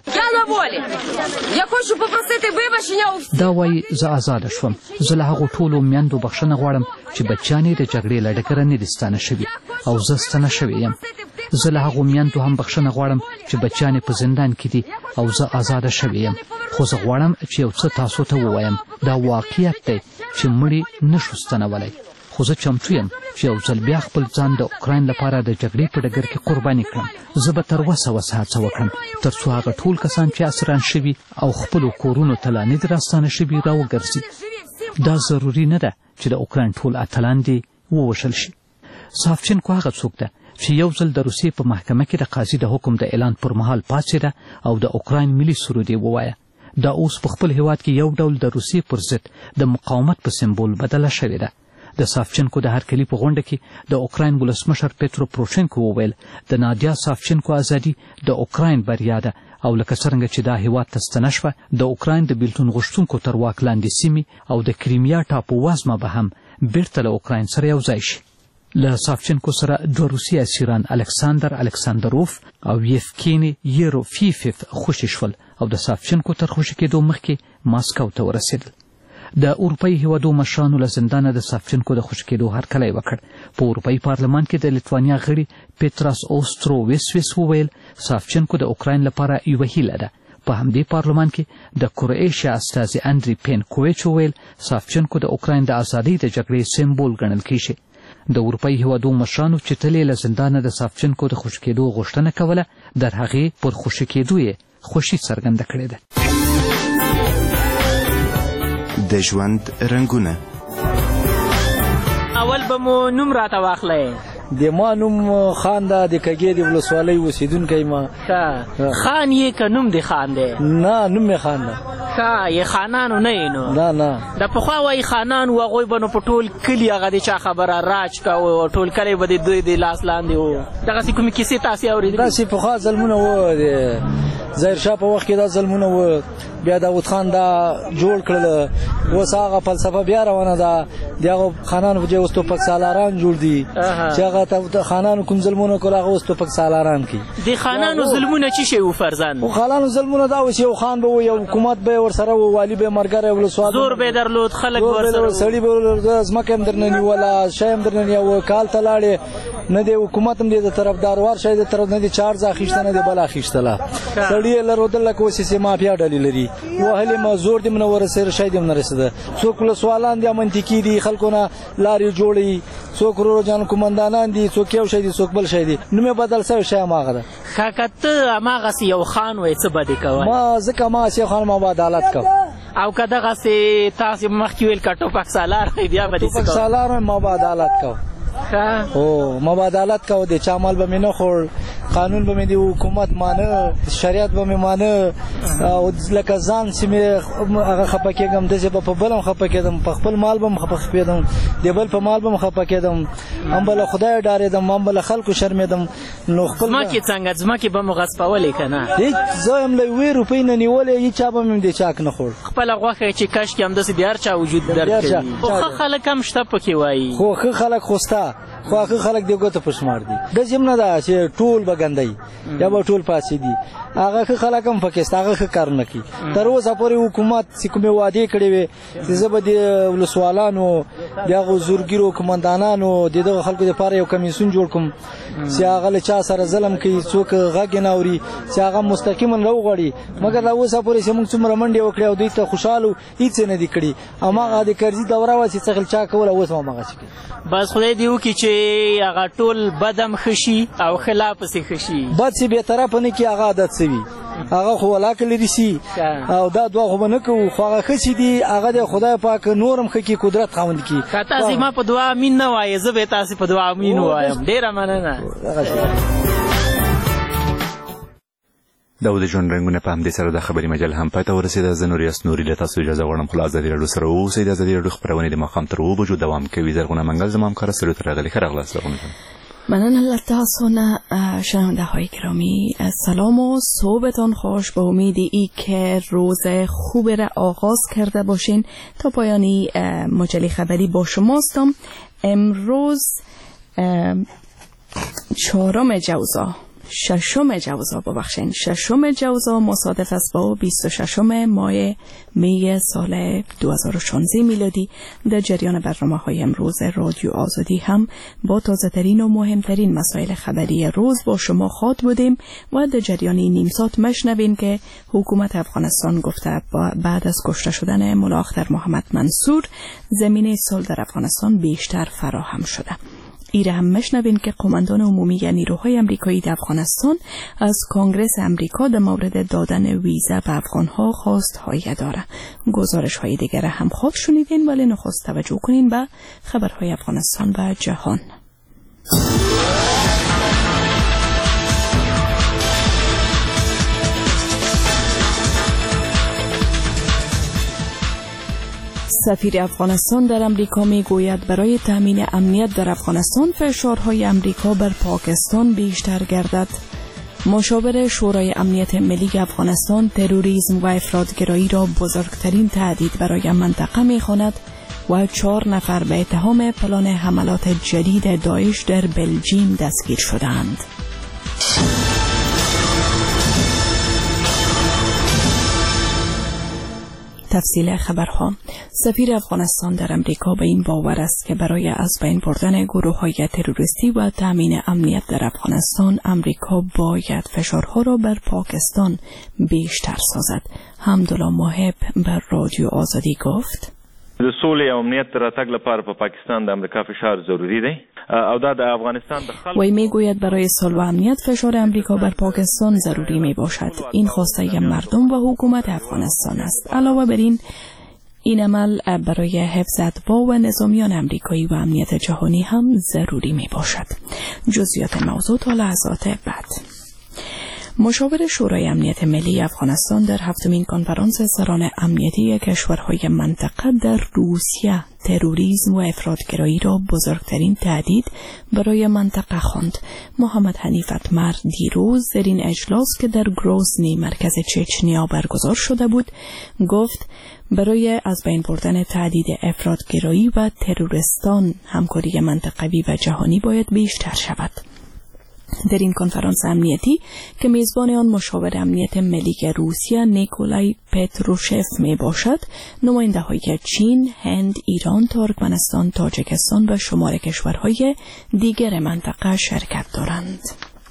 دا وایي زه آزاده شوم. زه له هغو ټولو میندو بخښنه غواړم چې بچیان یې د جګړې له ډګره نه دي ستانه شوي او زه ستنه شوی یم. زه له هغو میندو هم بخښنه غواړم چې بچیان یې په زندان کې دي او زه آزاده شوی یم. خو زه غواړم چې یو څه تاسو ته ووایم. دا واقعیت دی چې مړي نشو ستنولی، خو زه چمتو یم چې یو ځل بیا خپل ځان د اوکراین لپاره د جګړې په ډګر کې قرباني کړم. زه به تر وسه هڅه وکړم تر څو هغه ټول کسان چې اسیران شوي او خپلو کورونو ته لا نه دي راستانه شوي راوګرځي. دا ضروري نه ده چې د اوکراین ټول اتلان دې ووژل شي. ساوچنکو هغه څوک ده چې یو ځل د روسیې په محکمه کې د قاضي د حکم د اعلان پر مهال پاڅېده او د اوکراین ملي سرود یې ووایه. دا اوس په خپل هیواد کې یو ډول د روسیې پر ضد د مقاومت په سمبول بدله شوې ده. د ساوچنکو د هرکلي په غونډه کې د اوکراین ولسمشر پیترو پروشنکو وویل د نادیا ساوچنکو ازادي د اوکراین بریا ده او لکه څرنګه چې دا هیواد ته ستنه شوه د اوکراین د بیلتون غوښتونکو تر واک لاندې سیمې او د کریمیا ټاپو وزمه به هم بیرته له اوکراین سره یو ځای شي. له ساوچنکو سره 2 روسي اسیران الکساندر الکساندروف او یفکینی یروفیفف خوشي شول او د ساوچنکو تر خوشي کېدو مخکې ماسکو ته ورسېدل. د اروپایي هیوادو مشرانو له زندانه د ساوچنکو د خوشي کېدو هرکلی وکړ. په اروپایي پارلمان کې د لیتوانیا غړي پیتراس اوستروویسویس وویل ساوچنکو د اوکراین لپاره یوه هیله ده. په همدې پارلمان کې د کروئیشیا استازي اندری پینکویچ وویل ساوچنکو د اوکراین د ازادۍ د جګړې سمبول ګڼل کېږي. د اروپایي هیوادو مشرانو چې تل یې له زندانه د ساوچنکو د خوشي کېدو غوښتنه کوله در هغې پر خوشي کېدو یې خوښي څرګنده کړې ده. د ژوند رنګونه اول به مو نوم راته واخلئ. د ما نوم خان ده، د کږې د ولسوالۍ اوسېدونکی ما. خان یې که نوم د خان دی؟ نه نوم یې خان ده. یې خانانو نه یې نو؟ نه د پخوا وایي خانان و هغوی به نو په ټول کلي هغه د چا خبره راج کوه، ټول کلی به د دوی د لاس لاندې و. دغسې کومې کیسې تاسې اورېدلې؟ داسې پخوا ظلمونه و، د ظاهرشاه په وخت کې دا ظلمونه و. بیا داود خان دا جوړ کړل. اوس هغه فلسفه بیا روانه ده. د هغو خانانو په ځای اوس توپک سالاران جوړ دي چې هغه خانانو کوم ظلمونه کول هغه اوس توپک سالاران کوي. د خانانو ظلمونه څه شی و فرزند؟ خانانو ظلمونه دا و چې یو خان به و، یو حکومت به ورسره و، والي به ملګری ولسوال زور به درلود، خلک به ورسره سړي به ځمکه هم درنه نیوله، شی هم درنه نیوه. کال ته لاړې نه د حکومت هم د طرفداروار شی د طرف نه د چارج اخیسته نه د بل اخیستله. سړي یې لرودل لکه اوس یې مافیا ډلې لري. وهلې ما زور دې نه ورسېده، شی دې نه رسېده. څوک ولسوالان دي منطقي دي، خلکو نه لارې جوړوي، څوک ورور جان کومندانان دي، څوک یو شی دي څوک بل شی دي. نوم یې بدل شوی، شی هماغه ده. که ته هماغسې یو خان وی څه به دې کوی؟ ما ځکه هماغسې خان ما به عدالت کوم. او که دغسې تاسې مخکې ویل که ټوپک سالار بیا به دې څه کوی؟ ټوپک سالار ما به عدالت کوم. ما به عدالت کوم. د چا مال به مې نه خور، قانون به مې د حکومت مانه، شریعت به مې مانه. او لکه ځان چې مې هغه خفه کېږم داسې به په بل هم خفه کېدم، په خپل مال به هم خفه کېدم، د بل په مال به هم خفه کېدم. هم به له خدایه ډارېدم، هم به له خلکو شرمېدم. نو خپل ځمکې څنګه؟ ځمکې به مو غصبولې که نه؟ هېڅ زه هم له 1 روپۍ نه نیولې، هېڅ چا به مې د چاک نه خوړ. خپله غوښه چې کش کړي همداسې د هر چا وجود درد کوي. خو ښه خلک هم شته پکې وایي. خو ښه خلک خو شته، خو هغه خلک د ګوتو په شمار دي. داسې هم نه ده چې ټول به ګندی یا به ټول فاسدي. هغه ښه خلک هم پکې شته، هغه ښه کارونه کوي. تر اوسه پورې حکومت چې کومې وعدې کړې وې چې زه به د ولسوالانو د هغو زورګیرو قمندانانو د دغو خلکو دپاره یو کمیسیون جوړ کړم چې هغه له چا سره ظلم کوي، څوک غږ یې نه اوري، چې هغه مستقیما راوغواړي. مګر لا اوسه پورې چې موږ څومره منډې وکړې او دوی ته خوشحالو، هېڅ یې نه دي کړي. هماغه د کرزي دوره وه چې څه چا کوله، اوس هم هماغسې کوي. بس خدای دې وکړي چې چې هغه ټول بدم خشي او خلاف سي خشي بد سي به طرف نه کی هغه عادت سوي هغه خو ولاک لري سي او دا دوه خو نه کو خو هغه خسي دي هغه د خدای پاک نورم خکی قدرت خوند کی تاسو ما په دعا امین نه وایي زه به تاسو په دعا امین وایم ډیر مننه د ژوند رنګونه په همدې سره د خبري مجله هم پاتې ورسېده. زه نوریاس نوري له تاسو اجازه غواړم خو ازادي راډیو سره اوسئ. د ازادي راډیو خبرونه د ماښام تر 2 بجو دوام کوي. زرغونه منګل زما همکار سره تر راغلی خرغله زرغونه مننه لطاسون. شنونده های گرامی سلام و صبحتان خوش. به امیدی ای که روز خوب را آغاز کرده باشین. تا پایانی مجله خبری با شماستم. امروز 6 جوزا مصادف است با 26 ماه می سال 2016 میلادی. در جریان برنامه‌های امروز رادیو آزادی هم با تازه‌ترین و مهمترین مسائل خبری روز با شما خاط بودیم و در جریان نیم ساعت مشنوین که حکومت افغانستان گفته بعد از کشته شدن ملا اختر محمد منصور زمینه صلح در افغانستان بیشتر فراهم شده. ایره هم مشنوین که قماندان عمومی نیروهای امریکایی در افغانستان از کنگرس امریکا در مورد دادن ویزا به افغانها خواست‌هایی داره. گزارش‌های دیگر هم خود شنیدین ولی نخست توجه کنین به خبرهای افغانستان و جهان. سفیر افغانستان در امریکا می گوید برای تامین امنیت در افغانستان فشارهای امریکا بر پاکستان بیشتر گردد. مشاور شورای امنیت ملی افغانستان تروریسم و افراطگرایی را بزرگترین تهدید برای منطقه می خواند و 4 نفر به اتهام پلان حملات جدید داعش در بلژیم دستگیر شدند. تفصیل خبرها. سفیر افغانستان در امریکا به این باور است که برای از بین بردن گروه‌های تروریستی و تامین امنیت در افغانستان امریکا باید فشارها را بر پاکستان بیشتر سازد. حمدالله محب بر رادیو آزادی گفت: د سولې او امنیت راتګ لپاره په پاکستان د امریکا فشار ضروری دی او دا د افغانستان د خلکو وی میگوید برای صلح و امنیت فشار امریکا بر پاکستان ضروری می باشد. این خواسته مردم و حکومت افغانستان است. علاوه بر این عمل برای حفظ اتباع و نظامیان امریکایی و امنیت جهانی هم ضروری می باشد. جزئیات موضوع تا لحظات بعد. مشاور شورای امنیت ملی افغانستان در 7مین کنفرانس سران امنیتی کشورهای منطقه در روسیه تروریسم و افراطگرایی را بزرگترین تهدید برای منطقه خواند. محمد حنیف اتمر دیروز در این اجلاس که در گروزنی مرکز چچنیا برگزار شده بود گفت برای از بین بردن تهدید افراطگرایی و تروریستان همکاری منطقوی و جهانی باید بیشتر شود. در این کنفرانس امنیتی که میزبان آن مشاور امنیت ملی روسیه نیکولای پتروشف می باشد، نماینده های چین، هند، ایران، ترکمنستان، تاجیکستان و شمار کشورهای دیگر منطقه شرکت دارند.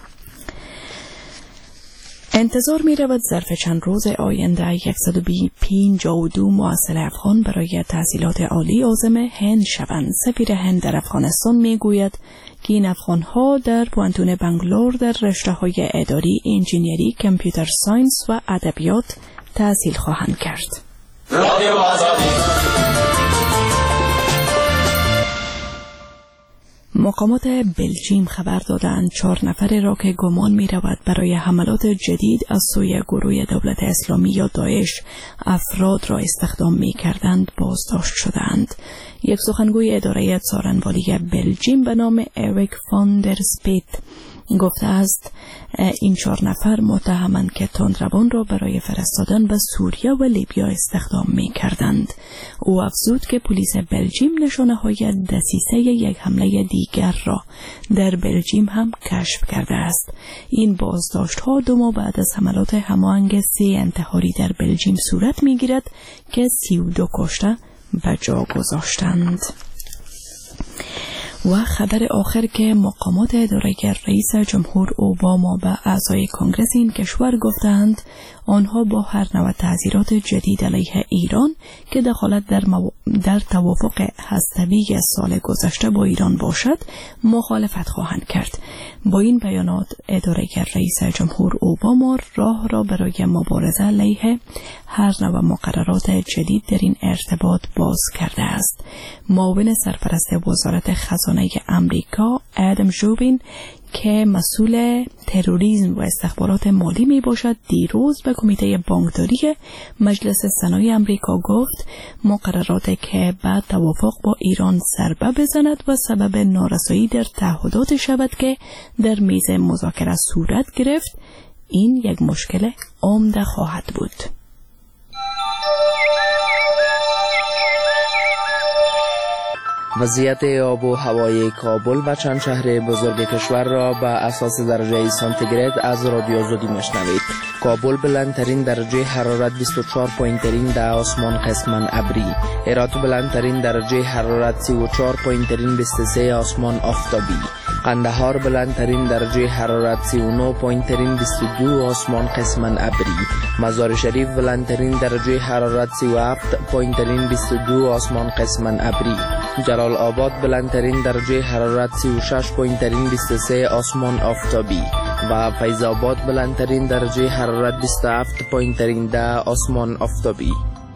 انتظار می رود ظرف چند روز آینده 152 مؤثر افغان برای تحصیلات عالی عازم هند شوند. سفیر هند در افغانستان می گوید که این افغان‌ها در پوانتون بنگلور در رشته‌های اداری، انجینیری، کامپیوتر ساینس و ادبیات تحصیل خواهند کرد. مقامات بلژیم خبر دادند 4 نفر را که گمان می رود برای حملات جدید از سوی گروه دولت اسلامی یا داعش افراد را استخدام می کردند بازداشت شدند. یک سخنگوی اداره څارنوالی بلژیم به نام اریک فان در سپیت گفته است این 4 نفر متهمند که تندروان را برای فرستادن به سوریه و لیبیا استخدام می کردند. او افزود که پلیس بلژیم نشانه‌های دسیسه یک حمله دیگر را در بلژیم هم کشف کرده است. این بازداشت‌ها 2 ماه بعد از حملات هماهنگ 3 انتحاری در بلژیم صورت می‌گیرد که 32 کشته و جا گذاشتند. و خبر آخر که مقامات اداره رئیس جمهور اوباما به اعضای کنگره این کشور گفتند آنها با هر نوع تعزیرات جدید علیه ایران که دخالت در توافق هسته‌ای سال گذشته با ایران باشد مخالفت خواهند کرد. با این بیانات اداره رئیس جمهور اوباما راه را برای مبارزه علیه هر نوع مقررات جدید در این ارتباط باز کرده است. معاون سرپرست وزارت خزانه امریکا ادم ژوبین که مسئول تروریسم و استخبارات مالی می باشد دیروز به کمیته بانکداری مجلس سنای امریکا گفت مقرراتی که بعد توافق با ایران ضربه بزند و سبب نارسایی در تعهدات شود که در میز مذاکره صورت گرفت این یک مشکل عمده خواهد بود. وضعیت آب و هوای کابل و چند شهر بزرگ کشور را به اساس درجه سانتیگراد از رادیو آزادی میشنوید. کابل بلندترین درجه حرارت 24.3 در آسمان قسماً ابری. هرات بلندترین درجه حرارت 34.23 آسمان آفتابی. قندهار بلندترین درجه حرارت 39.22 آسمان قسماً ابری. مزار شریف بلندترین درجه حرارت 37.22 آسمان قسماً ابری. جلال آباد بلندترین درجه حرارت 36.23 آسمان آفتابی و فیض آباد بلندترین درجه حرارت 27.10 آسمان آفتابی.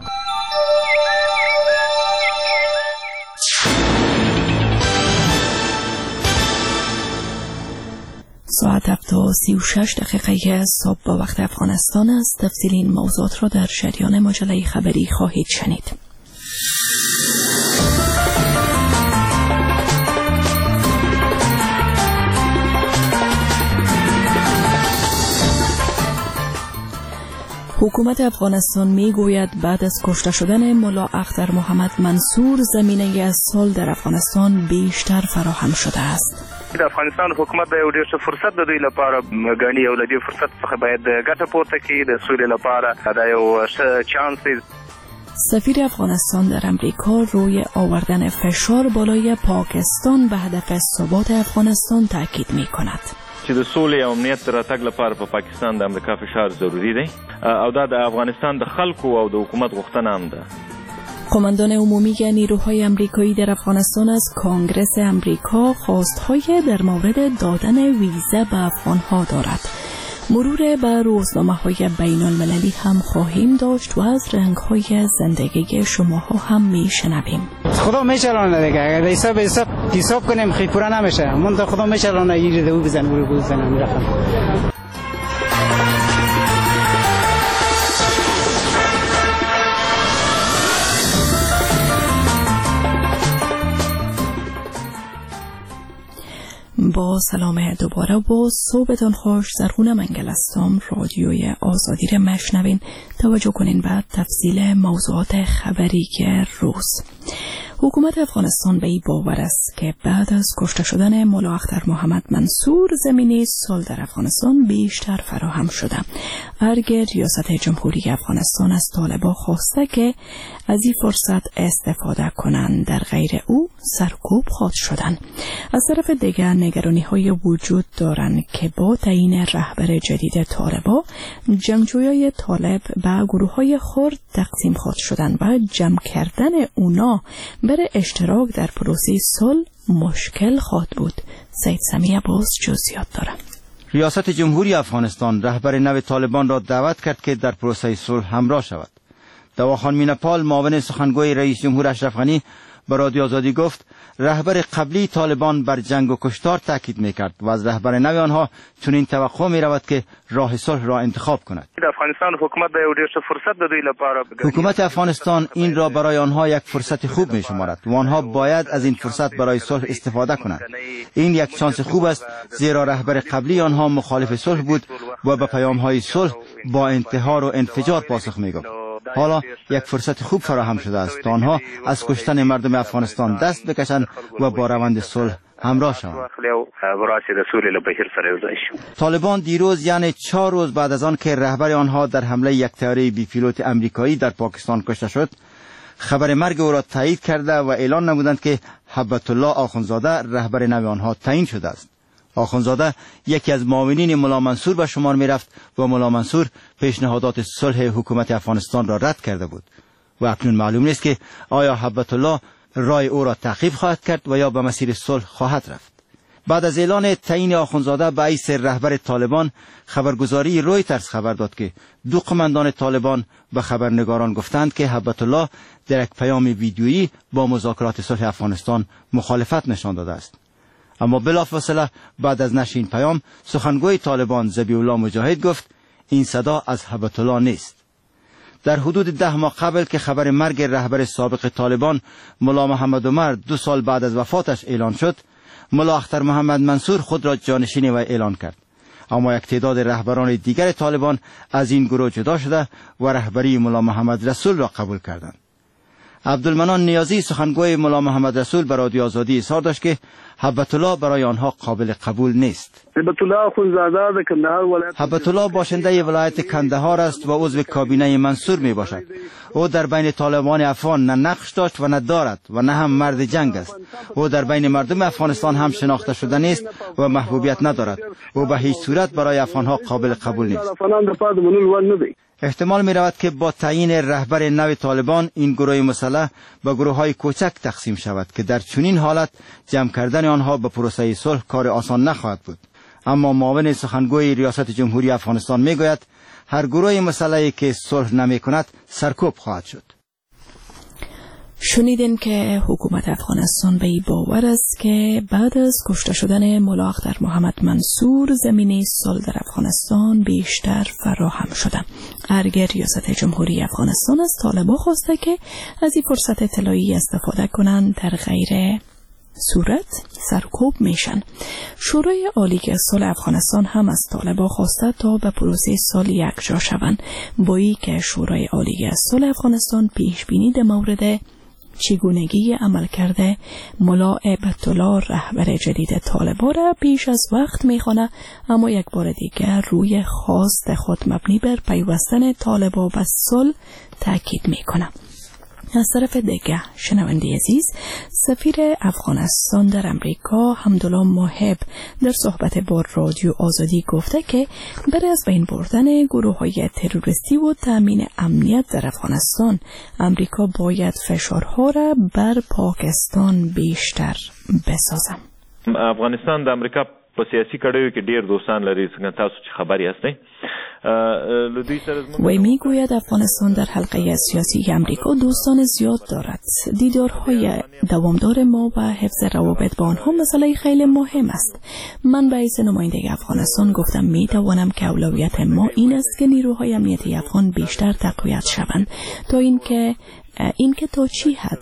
ساعت 7:36 صبح به وقت افغانستان است. تفصیل این موضوعات را در جریان مجله خبری خواهید شنید. حکومت افغانستان می گوید بعد از کشته شدن ملا اختر محمد منصور زمینه صلح در افغانستان بیشتر فراهم شده است. د افغانستان حکومت د یو ډیر ښه فرصت د دوی لپاره غني او د دې فرصت څخه باید ګټه پورته کړي د سولې لپاره دا یو ښه چانس دی. سفیر افغانستان در امریکا روی آوردن فشار بالای پاکستان به هدف ثبات افغانستان تاکید می کند. چې د سولې او امنیت راتګ لپاره په پاکستان د امریکا فشار ضروری دی او دا د افغانستان د خلکو او د حکومت غوښتنه هم ده. قماندان عمومی نیروهای امریکایی در افغانستان از کانگرس امریکا خواستهای در مورد دادن ویزا به افغانها دارد. مرور به روزنامه‌های بین‌المللی هم خواهیم داشت و از رنگ‌های زندگی شماها هم میشنویم. خدا میچرانه دیگه، اگر حساب کنیم خیلی پورا نمیشه. من تا خدا میچرانه یه دو بزنم میرفتم. با سلام دوباره با صبحتان خوش. زرغون منگل هستم. رادیوی آزادی را مشنوین. توجه کنین بعد تفصیل موضوعات خبری که روز. حکومت افغانستان به این باور است که بعد از کشته شدن ملا اختر محمد منصور زمینه صلح در افغانستان بیشتر فراهم شده. ارگ ریاست جمهوری افغانستان از طالبان خواسته که از این فرصت استفاده کنند، در غیر او سرکوب خواهد شدند. از طرف دیگر نگرانی‌های وجود دارند که با تعیین رهبر جدید طالبان جنگجویای طالب به گروه‌های خرد تقسیم خواهد شدند و جمع کردن اونا برای اشتراک در پروسه صلح مشکل خواهد بود. سید سمیع باز جزئیات دارد. ریاست جمهوری افغانستان رهبر نو طالبان را دعوت کرد که در پروسه صلح همراه شود. دواخان مینپال معاون سخنگوی رئیس جمهور اشرف غنی به رادیو آزادی گفت رهبر قبلی طالبان بر جنگ و کشتار تاکید میکرد و از رهبر نو آنها چنین توقع میرود که راه صلح را انتخاب کند. حکومت افغانستان این را برای آنها یک فرصت خوب میشمارد و آنها باید از این فرصت برای صلح استفاده کنند. این یک شانس خوب است زیرا رهبر قبلی آنها مخالف صلح بود و به پیام‌های صلح با انتحار و انفجار پاسخ میگفت. حالا یک فرصت خوب فراهم شده است تا آنها از کشتن مردم افغانستان دست بکشند و با روند صلح همراه شوند. طالبان دیروز یعنی 4 روز بعد از آن که رهبر آنها در حمله یک طیاره بی پیلوت امریکایی در پاکستان کشته شد، خبر مرگ او را تایید کرده و اعلان نمودند که هبت الله آخوندزاده رهبر نو آنها تعیین شده است. آخوندزاده یکی از معاونین ملا منصور به شمار می رفت و ملا منصور پیشنهادات صلح حکومت افغانستان را رد کرده بود و اکنون معلوم نیست که آیا هبت الله رای او را تعقیب خواهد کرد و یا به مسیر صلح خواهد رفت. بعد از اعلان تعیین آخوندزاده به حیث رهبر طالبان، خبرگزاری رویترز خبر داد که دو قماندان طالبان به خبرنگاران گفتند که هبت الله در یک پیام ویدیویی با مذاکرات صلح افغانستان مخالفت نشان داده است. اما بلافاصله بعد از نشر این پیام سخنگوی طالبان ذبیح الله مجاهد گفت این صدا از هبت الله نیست. در حدود 10 ماه قبل که خبر مرگ رهبر سابق طالبان ملا محمد عمر 2 سال بعد از وفاتش اعلان شد، ملا اختر محمد منصور خود را جانشین او اعلان کرد. اما یک تعداد رهبران دیگر طالبان از این گروه جدا شده و رهبری ملا محمد رسول را قبول کردند. عبدالمنان نیازی سخنگوی ملا محمد رسول بر رادیو آزادی اظهار داشت که هبت الله برای آنها قابل قبول نیست. هبت الله باشنده ولایت کندهار است و عضو کابینه منصور می باشد. او در بین طالبان افغان نه نقش داشت و نه دارد و نه هم مرد جنگ است. او در بین مردم افغانستان هم شناخته شده نیست و محبوبیت ندارد. او به هیچ صورت برای افغانها قابل قبول نیست. احتمال می رود که با تعیین رهبر نو طالبان این گروه مسلح به گروه های کوچک تقسیم شود که در چنین حالت جمع کردن آنها به پروسه صلح کار آسان نخواهد بود. اما معاون سخنگوی ریاست جمهوری افغانستان می گوید هر گروه مسلحی که صلح نمی کند سرکوب خواهد شد. شنیدین که حکومت افغانستان به این باور است که بعد از کشته شدن ملا اختر محمد منصور زمینه صلح در افغانستان بیشتر فراهم شده. ارگه ریاست جمهوری افغانستان از طالبان خواسته که از این فرصت طلایی استفاده کنند، در غیر صورت سرکوب میشن. شورای عالی صلح افغانستان هم از طالبان خواسته تا به پروسه صلح یکجا شوند، با اینکه شورای عالی صلح افغانستان پیش بینی در مورد چگونگی عمل کرده ملا هبت الله رهبر جدید طالبان را پیش از وقت میخوانه، اما یک بار دیگر روی خواست خود مبنی بر پیوستن طالبان به صلح تاکید میکنه. از طرف دیگر شنونده عزیز، سفیر افغانستان در امریکا حمدالله محب در صحبت با رادیو آزادی گفته که برای از بین بردن گروه‌های تروریستی و تامین امنیت در افغانستان، امریکا باید فشارها را بر پاکستان بیشتر بسازد. افغانستان د امریکا په سیاسي کړیو کې ډیر دوستان لري، څنګه تاسو چې خبري هستئ. وی میگوید افغانستان در حلقه سیاسی امریکا دوستان زیاد دارد. دیدارهای دوامدار ما و حفظ روابط با آنها مسئله خیلی مهم است. من به حیث نماینده افغانستان گفتم می توانم که اولویت ما این است که نیروهای امنیتی افغان بیشتر تقویت شوند تا اینکه تا چی حد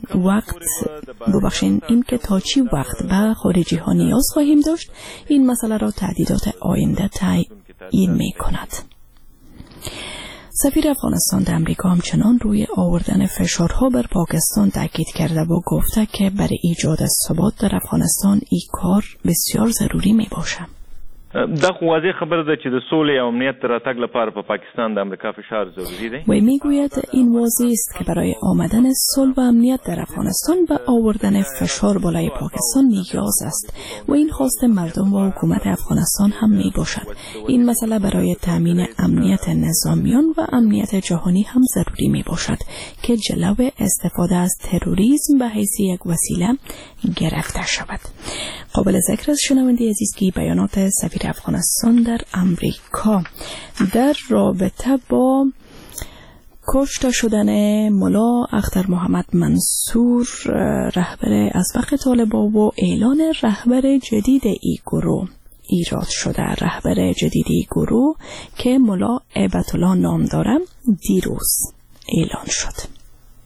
وقت به خارجی ها نیاز خواهیم داشت، این مسئله را تهدیدات آینده تعیین می کند. سفیر افغانستان در امریکا همچنان روی آوردن فشارها بر پاکستان تاکید کرده و گفته که برای ایجاد ثبات در افغانستان این کار بسیار ضروری می باشد. دا خو واضح خبره ده چې د سولې او امنیت راتګ لپاره په پاکستان د امریکا فشار ضروری دی. وی میگوید این واضح است که برای آمدن صلح و امنیت در افغانستان به آوردن فشار بالای پاکستان نیاز است و این خواست مردم و حکومت افغانستان هم می باشد. این مسئله برای تامین امنیت نظامیان و امنیت جهانی هم ضروری می باشد که جلو استفاده از تروریسم به حیث یک وسیله گرفته شود. قابل ذکر است شنونده عزیز که بیانات سفیر افغانستان در امریکا در رابطه با کشته شدن ملا اختر محمد منصور رهبر اسبق طالبان و اعلان رهبر جدید ای گروه ایراد شده. رهبر جدید ای گروه که ملا هبت الله نام دارم دیروز اعلان شد.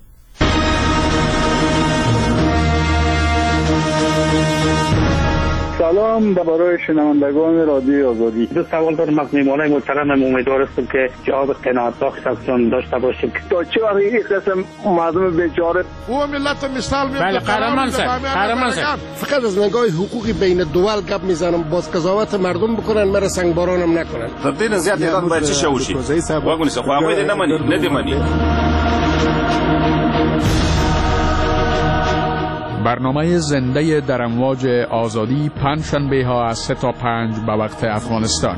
سلام برای شنوندگان رادیو آزادی. دو سوال دارم از میهمانای محترم. امیدوار هستم که جواب قناعت بخش ازشان داشته باشیم. تا چه وقت این قسم مردم بیچاره و ملت مثال میاد. بله قهرمان صاحب فقط از نگاه حقوقی بین دول گپ میزنم، باز قضاوت مردم بکنن، مرا سنگبارانم نکنن. تر دې زیات ایران باید چی شوشي واګونی څه خو هغه دې نه مني برنامه زنده در امواج آزادی پنجشنبه ها از 3 تا 5 به وقت افغانستان.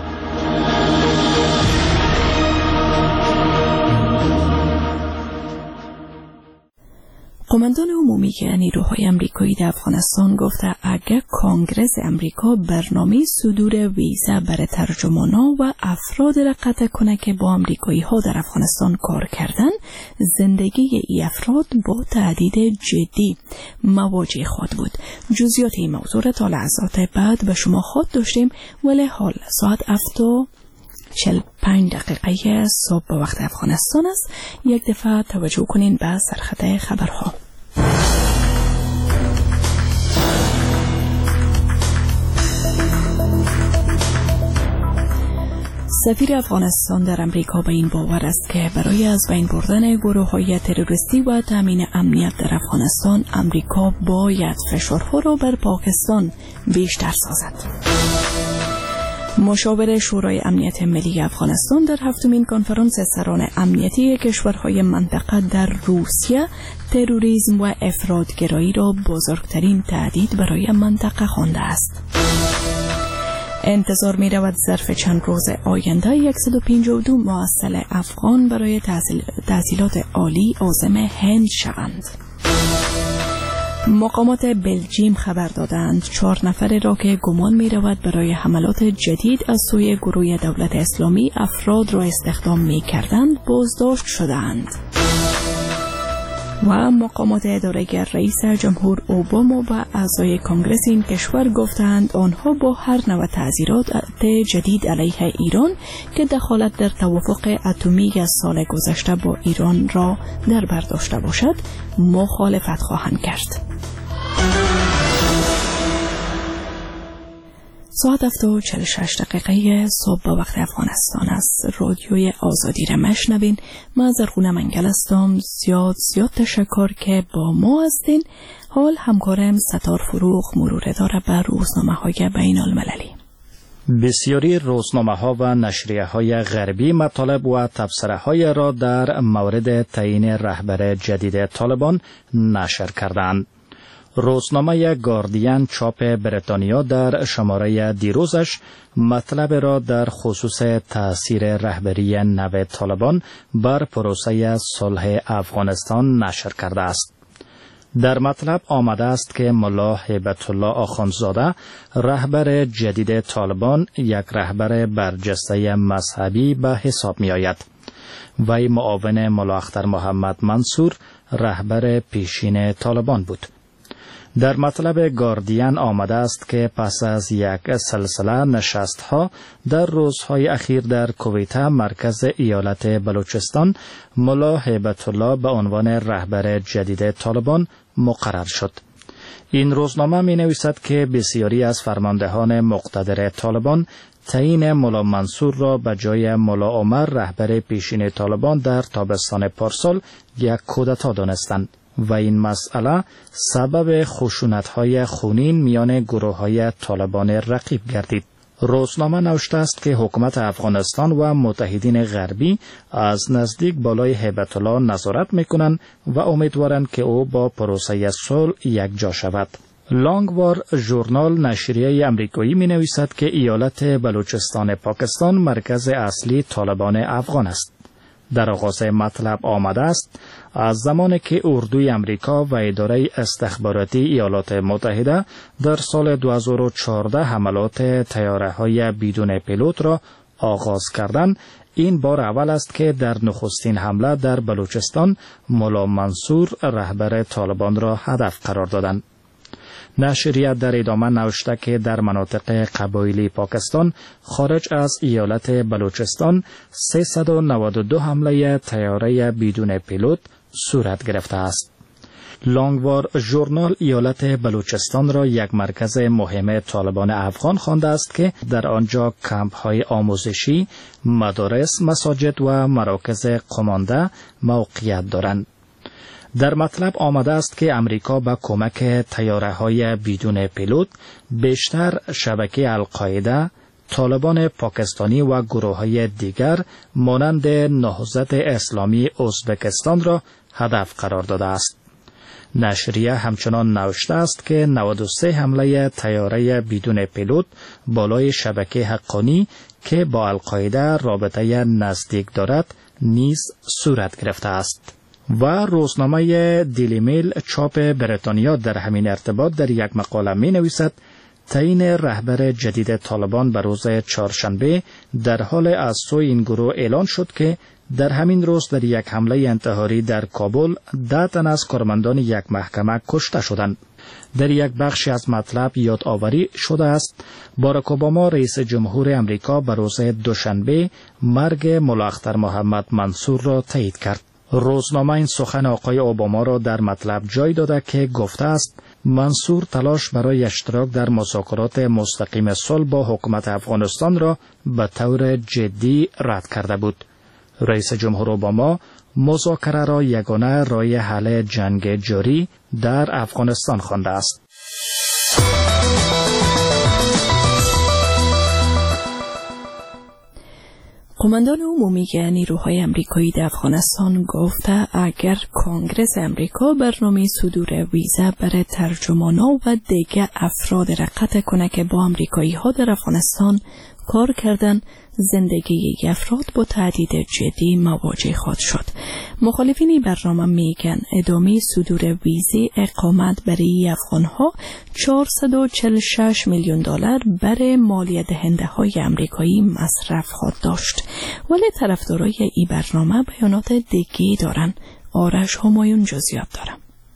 قماندان عمومی نیروهای امریکایی در افغانستان گفته اگر کانگرس امریکا برنامه صدور ویزا برای ترجمانا و افراد را قطع کنه که با امریکایی ها در افغانستان کار کردن، زندگی ای افراد با تهدید جدی مواجه خواهد بود. جزئیات این موضوع را تا لحظات بعد به شما خواهد داشتیم، ولی حال ساعت 7:45 صبح به وقت افغانستان است. یک دفعه توجه کنین به سرخط خبرها. سفیر افغانستان در امریکا به این باور است که برای از بین بردن گروه‌های تروریستی و تامین امنیت در افغانستان، امریکا باید فشارها را بر پاکستان بیشتر سازد. مشاور شورای امنیت ملی افغانستان در 7مین کنفرانس سران امنیتی کشورهای منطقه در روسیه تروریسم و افراطگرایی را بزرگترین تهدید برای منطقه خوانده است. انتظار می رود ظرف چند روز آینده 152 محصل افغان برای تحصیلات عالی عازم هند شوند. مقامات بلژیم خبر دادند 4 نفر را که گمان می رود برای حملات جدید از سوی گروه دولت اسلامی افراد را استخدام می کردند بازداشت شدند. و مقامات اداره رئیس جمهور اوباما و اعضای کنگرس این کشور گفتند آنها با هر نوع تعزیرات جدید علیه ایران که دخالت در توافق اتمی از سال گذشته با ایران را در بر داشته باشد مخالفت خواهند کرد. ساعت 7:46 صبح به وقت افغانستان است. رادیوی آزادی را مشنوین. من زرخونه منگل هستم. زیاد تشکر که با ما هستین. حال همکارم ستار فروغ مرور داره به روزنامه‌های بین المللی. بسیاری روزنامه‌ها و نشریه‌های غربی مطالب و تبصره‌های را در مورد تعیین رهبر جدید طالبان نشر کردند. روزنامه گاردین چاپ بریتانیا در شماره دیروزش مطلب را در خصوص تأثیر رهبری نو طالبان بر پروسه صلح افغانستان نشر کرده است. در مطلب آمده است که ملا هیبت الله آخوندزاده رهبر جدید طالبان یک رهبر برجسته مذهبی به حساب می آید. وی معاون ملا اختر محمد منصور رهبر پیشین طالبان بود. در مطلب گاردین آمده است که پس از یک سلسله نشست‌ها در روزهای اخیر در کویته مرکز ایالت بلوچستان ملا هیبت الله به عنوان رهبر جدید طالبان مقرر شد. این روزنامه می نویسد که بسیاری از فرماندهان مقتدر طالبان تعیین ملا منصور را به جای ملا عمر رهبر پیشین طالبان در تابستان پارسال یک کودتا دانستند و این مسئله سبب خشونت‌های خونین میان گروه‌های طالبان رقیب گردید. روزنامه نوشته است که حکومت افغانستان و متحدین غربی از نزدیک بالای هیبت الله نظارت می‌کنند و امیدوارند که او با پروسه صلح یکجا شود. لانگوار ژورنال نشریه امریکایی می‌نویسد که ایالت بلوچستان پاکستان مرکز اصلی طالبان افغان است. در آغاز مطلب آمده است از زمانی که اردوی امریکا و اداره استخباراتی ایالات متحده در سال 2014 حملات طیاره‌های بدون پیلوت را آغاز کردند، این بار اول است که در نخستین حمله در بلوچستان ملا منصور رهبر طالبان را هدف قرار دادند. نشریه در ادامه نوشته که در مناطق قبایلی پاکستان خارج از ایالت بلوچستان 392 حمله طیاره بدون پیلوت صورت گرفته است. لانگوار ژورنال ایالت بلوچستان را یک مرکز مهم طالبان افغان خوانده است که در آنجا کمپ‌های آموزشی، مدارس، مساجد و مراکز قمانده موقعیت دارند. در مطلب آمده است که امریکا با کمک طیاره‌های بدون پیلوت بیشتر شبکه القاعده، طالبان پاکستانی و گروه‌های دیگر مانند نهضت اسلامی ازبکستان را هدف قرار داده است. نشریه همچنان نوشته است که 93 حمله طیاره بدون پیلوت بالای شبکه حقانی که با القاعده رابطه نزدیک دارد نیز صورت گرفته است. و روزنامه دیلی میل چاپ بریتانیا در همین ارتباط در یک مقاله می نویسد تعیین رهبر جدید طالبان به روز چهارشنبه در حال از سوی این گروه اعلان شد که در همین روز در یک حمله انتحاری در کابل 10 تن از کارمندان یک محکمه کشته شدند. در یک بخشی از مطلب یادآوری شده است باراک اوباما رئیس جمهور امریکا به روز دوشنبه مرگ ملا اختر محمد منصور را تایید کرد. روزنامه این سخن آقای اوباما را در مطلب جای داده که گفته است منصور تلاش برای اشتراک در مذاکرات مستقیم صلح با حکومت افغانستان را به طور جدی رد کرده بود. رئیس جمهور اوباما مذاکره را یگانه راه حل جنگ جاری در افغانستان خوانده است. قماندان عمومی نیروهای امریکایی در افغانستان گفته اگر کنگرس امریکا برنامه صدور ویزا برای ترجمانا و دیگر افراد را قطع کنه که با امریکایی ها در افغانستان کار کردن، زندگی افراد با تهدید جدی مواجه خواهد شد. مخالفین برنامه میگن ادامه صدور ویزه اقامت برای افغانها 446 میلیون دلار برای مالیه دهنده های امریکایی مصرف خواهد داشت. ولی طرفدارای این برنامه بیانات دیگه دارن. آرش همایون جزئیات دارم.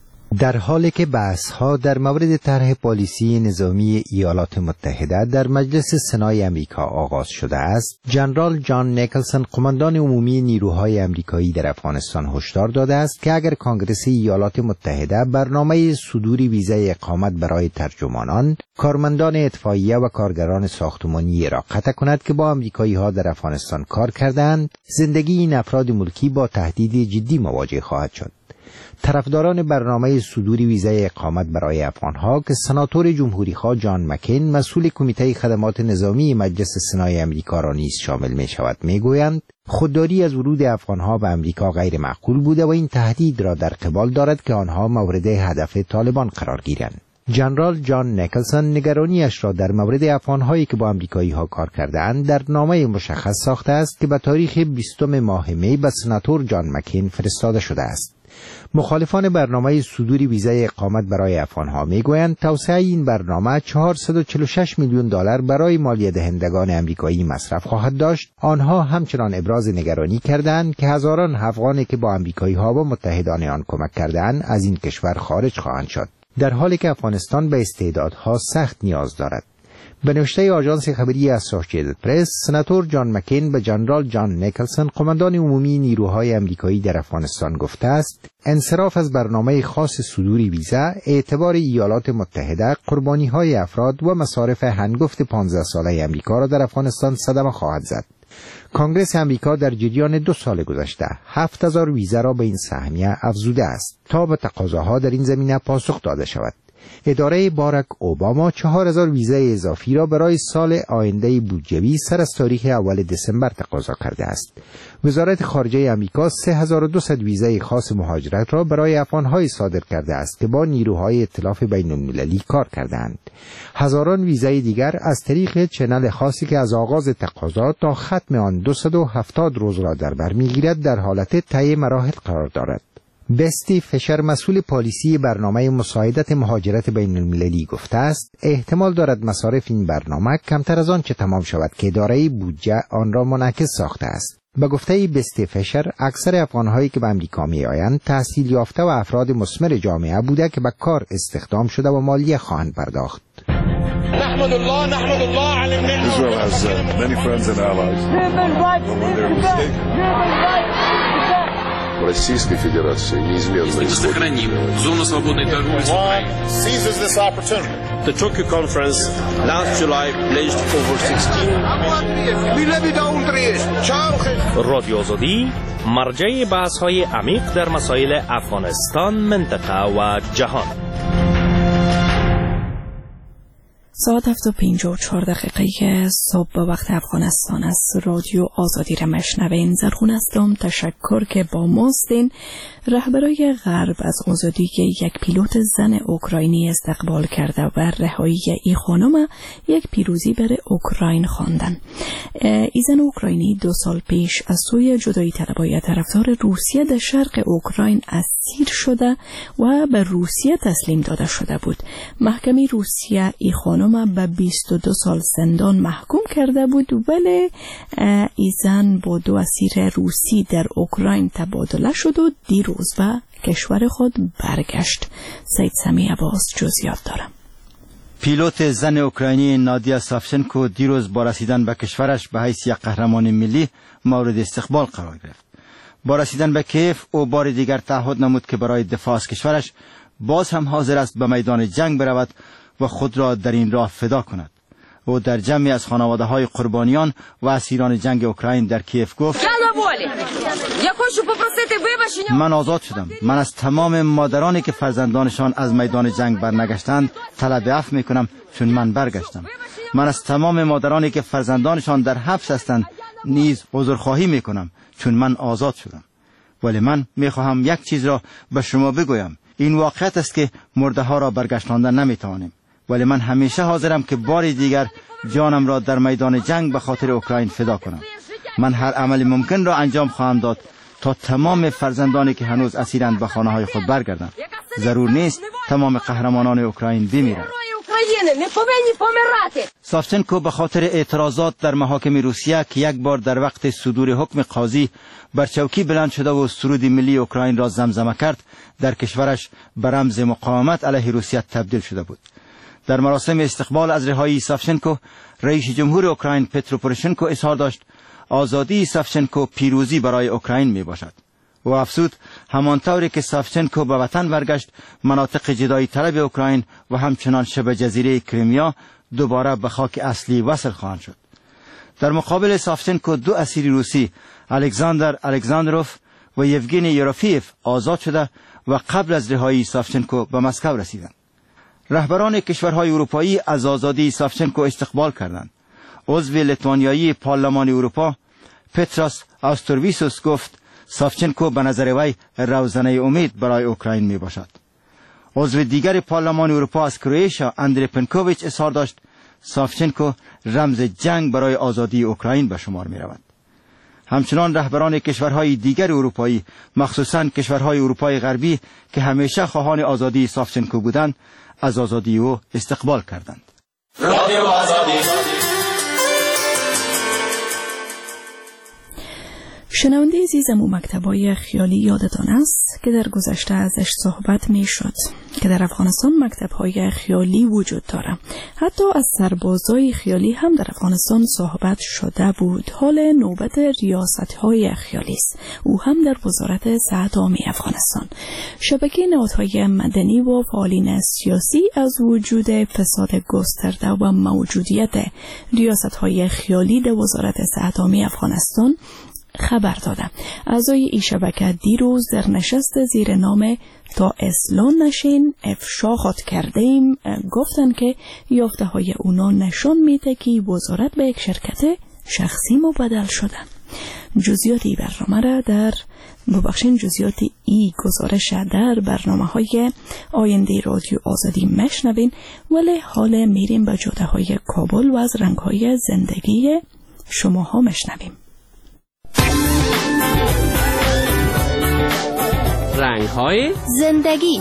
در حالی که بحث‌ها در مورد طرح پالیسی نظامی ایالات متحده در مجلس سنای امریکا آغاز شده است، ژنرال جان نیکلسون قماندان عمومی نیروهای امریکایی در افغانستان هشدار داده است که اگر کانگرس ایالات متحده برنامه صدور ویزای اقامت برای ترجمانان، کارمندان اطفائیه و کارگران ساختمانی را قطع کند که با امریکایی‌ها در افغانستان کار کردند، زندگی این افراد ملکی با تهدید جدی مواجه خواهد شد. طرفداران برنامه صدور ویزای اقامت برای افغانها که سناتور جمهوری‌خواه جان مکین مسئول کمیته خدمات نظامی مجلس سنای امریکا را نیز شامل می شود میگویند خودداری از ورود افغانها به امریکا غیر معقول بوده و این تهدید را در قبال دارد که آنها مورد هدف طالبان قرار گیرند. ژنرال جان نیکلسون نگرانیش را در مورد افغانهایی که با امریکایی‌ها کار کرده‌اند در نامه مشخص ساخته است که به تاریخ 20 ماه می به سناتور جان مکین فرستاده شده است. مخالفان برنامه صدور ویزای اقامت برای افغانها میگویند توسعه این برنامه 446 میلیون دلار برای مالیه دهندگان امریکایی مصرف خواهد داشت. آنها همچنان ابراز نگرانی کردند که هزاران افغانی که با امریکایی‌ها و متحدان آن کمک کردند از این کشور خارج خواهند شد، در حالی که افغانستان به استعدادها سخت نیاز دارد. به نوشته آژانس خبری اسوسییتد پرس، سناتور جان مکین به ژنرال جان نیکلسون قماندان عمومی نیروهای امریکایی در افغانستان گفته است انصراف از برنامه خاص صدور ویزا اعتبار ایالات متحده قربانی‌های افراد و مصارف هنگفت 15 ساله امریکا را در افغانستان صدمه خواهد زد. کنگرس امریکا در جریان 2 سال گذشته 7000 ویزا را به این سهمیه افزوده است تا به تقاضاها در این زمینه پاسخ داده شود. اداره باراک اوباما 4000 ویزای اضافی را برای سال آینده بودجه‌ای سر از تاریخ اول دسامبر تقاضا کرده است. وزارت خارجه آمریکا 3200 ویزای خاص مهاجرت را برای افغان‌های صادر کرده است که با نیروهای ائتلاف بین‌المللی کار کردند. هزاران ویزای دیگر از طریق چنل خاصی که از آغاز تقاضا تا ختم آن 270 روز را در بر می‌گیرد در حالت طی مراحل قرار دارد. بستی فشر مسئول پالیسی برنامه مساعدت مهاجرت بین المللی گفته است احتمال دارد مصارف این برنامه کمتر از آن چه تمام شود که اداره بودجه آن را منعکس ساخته است. به گفته بستی فشر اکثر افغانهایی که به امریکا می آیند تحصیل یافته و افراد مثمر جامعه بوده که به کار استخدام شده و مالیه خواهند پرداخت. نحمد الله على النعمة. Israel has many friends and allies. Российской Федерации неизменно сохраним зону свободной торговли с Украиной. Seizes this opportunity. The Tokyo Conference last July pledged over 16. رادیو آزادی مرجع بحث‌های عمیق در مسائل افغانستان، منطقه و جهان. ساعت 7:54 صبح به وقت افغانستان است. رادیو آزادی را مشنوین. زرخون هستم. تشکر که با ماستین. رهبرای غرب از آزادی یک پیلوت زن اوکراینی استقبال کرده و رهایی این خانم یک پیروزی برای اوکراین خواندن. این زن اوکراینی 2 سال پیش از سوی جدایی طلبای طرفدار روسیه در شرق اوکراین اسیر شده و به روسیه تسلیم داده شده بود. محکمه روسیه این خانم به 22 سال زندان محکوم کرده بود، ولی این زن با 2 اسیر روسی در اوکراین تبادله شد و دیروز به کشور خود برگشت. سید سمی عباس جزئیات دارم. پیلوت زن اوکراینی نادیا سافچنکو دیروز با رسیدن به کشورش به حیث یک قهرمان ملی مورد استقبال قرار گرفت. با رسیدن به کیف او بار دیگر تعهد نمود که برای دفاع از کشورش باز هم حاضر است به میدان جنگ برود و خود را در این راه فدا کند. او در جمعی از خانواده‌های قربانیان و اسیران جنگ اوکراین در کیف گفت: من آزاد شدم. من از تمام مادرانی که فرزندانشان از میدان جنگ برنگشتند طلب عفو میکنم، چون من برگشتم. من از تمام مادرانی که فرزندانشان در حبس هستند نیز عذرخواهی میکنم، چون من آزاد شدم. ولی من میخواهم یک چیز را به شما بگویم. این واقعیت است که مرده ها را برگشتاندن نمیتوانیم، ولی من همیشه حاضرم که بار دیگر جانم را در میدان جنگ به خاطر اوکراین فدا کنم. من هر عمل ممکن را انجام خواهم داد تا تمام فرزندانی که هنوز اسیرند به خانه های خود برگردند. ضرور نیست تمام قهرمانان اوکراین بمیرند. سافچنکو به خاطر اعتراضات در محاکم روسیه که یک بار در وقت صدور حکم قاضی بر چوکی بلند شده و سرود ملی اوکراین را زمزمه کرد، در کشورش به رمز مقاومت علیه روسیه تبدیل شده بود. در مراسم استقبال از رهایی سافچنکو، رئیس جمهور اوکراین پترو پوروشنکو اظهار داشت آزادی سافچنکو پیروزی برای اوکراین می باشد. و افزود همانطوری که سافچنکو به وطن برگشت، مناطق جدایی طلب اوکراین و همچنان شبه جزیره کریمیا دوباره به خاک اصلی وصل خواهند شد. در مقابل سافچنکو 2 اسیر روسی، الکساندر الکساندروف و یوگنی یوروفیف آزاد شده و قبل از رهایی سافچنکو به مسکو رسیدند. رهبران کشورهای اروپایی از آزادی سافچنکو استقبال کردند. عضو لیتوانیایی پارلمان اروپا پتراس آسترویسوس گفت سافچنکو به نظر وی روزنه امید برای اوکراین می باشد. عضو دیگر پارلمان اروپا از کرواتیا اندری پلنکوویچ اظهار داشت سافچنکو رمز جنگ برای آزادی اوکراین به شمار می رود. همچنان رهبران کشورهای دیگر اروپایی، مخصوصاً کشورهای اروپای غربی که همیشه خواهان آزادی سافچنکو بودند، از آزادی او استقبال کردند. رادیو آزادی. شنونده عزیزم، و مکتبای خیالی یادتان است که در گذشته ازش صحبت می شد که در افغانستان مکتبهای خیالی وجود داره. حتی از سربازای خیالی هم در افغانستان صحبت شده بود. حال نوبت ریاستهای خیالی است، او هم در وزارت صحت عامه افغانستان. شبکه نهادهای مدنی و فعالین سیاسی از وجود فساد گسترده و موجودیت ریاستهای خیالی در وزارت صحت عامه افغانستان خبر دادم. اعضای این شبکه دیروز در نشست زیر نام تا اصلاح نشین افشا خود کرده ایم گفتن که یافته های اونا نشان میده که وزارت به یک شرکت شخصی مبدل شده. جزئیات ای برنامه را در جزئیات ای گزارش در برنامه های آینده رادیو آزادی مشنوین. ولی حال میریم به جاده های کابل و از رنگ های زندگی شماها مشنویم. رنگ‌های زندگی.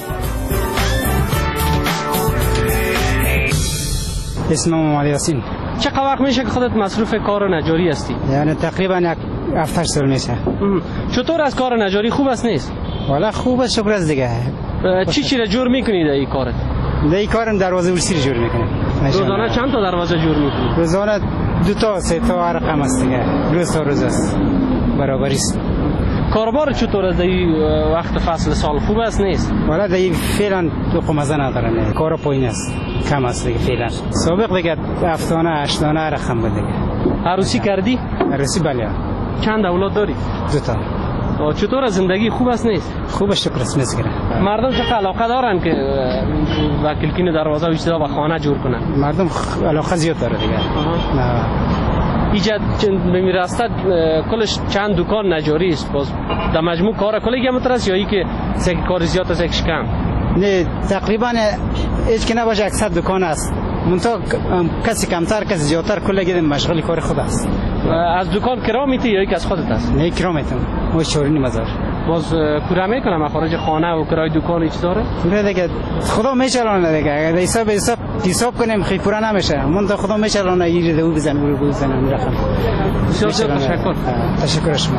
اسمم محمد یاسین. چقدر وقت میشه که خودت مصروف کار نجاری هستی؟ یعنی تقریبا 7 سال میشه. چطور از کار نجاری؟ خوب است نیست؟ والا خوب است، شکر است دیگه. چی را جور میکنی در این کارت؟ در این کارم دروازه ورسی جور میکنم. روزانه چند تا دروازه جور میکنی؟ روزانه 2 تا 3 تا هر رقم است دیگه. روز تا روز است. برابری است. کاربار چطور است در وقت فصل سال؟ خوب است نیست؟ والا در فعلا تو قمزه نداره، کار پایین است، کم است دیگه فعلا. سابق دیگه 7 تا 8 تا رقم بود دیگه. عروسی کردی؟ عروسی بله. چند اولاد داری؟ 2 تا. چطور زندگی خوب است نیست؟ خوبه شکر است مردم چه علاقه دارن که وکیلکین دروازه و اجتماع و خانه جور کنن؟ مردم علاقه زیاد داره دیگه. ایجاد میراسته کلش چند دکان نجاری است، باز در مجموع کار کلی گمتر است یا ای که یک کار زیاد است یکش کم؟ نه تقریبا هیچ که نباشه 100 دکان است، منتها کسی کمتر کسی زیادتر کلی مشغول کار خود است. از دکان کرا میتی یا یک از خودت است؟ نه کرا میتم، ما شوری نمیذار. باز کورا میکنم خارج خانه و کرای دکان هیچ داره؟ نه دیگه خدا میچلونه دیگه، اگه حساب کنیم خیلی پورا نمیشه، منتها خدا میچلونه یه دو بزنه رو بزنه رقم. بسیار تشکر. تشکر شما.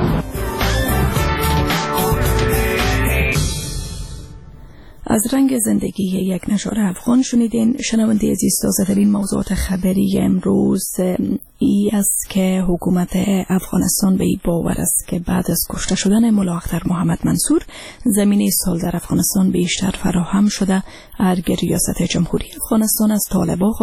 از رنگ زندگی یک نشار افغان شنیدین. شنونده عزیز، تازه‌ترین موضوعات خبری امروز ای است که حکومت افغانستان به این باور است که بعد از کشته شدن ملا اختر محمد منصور زمینه صلح در افغانستان بیشتر فراهم شده. ارگ ریاست جمهوری افغانستان از طالبان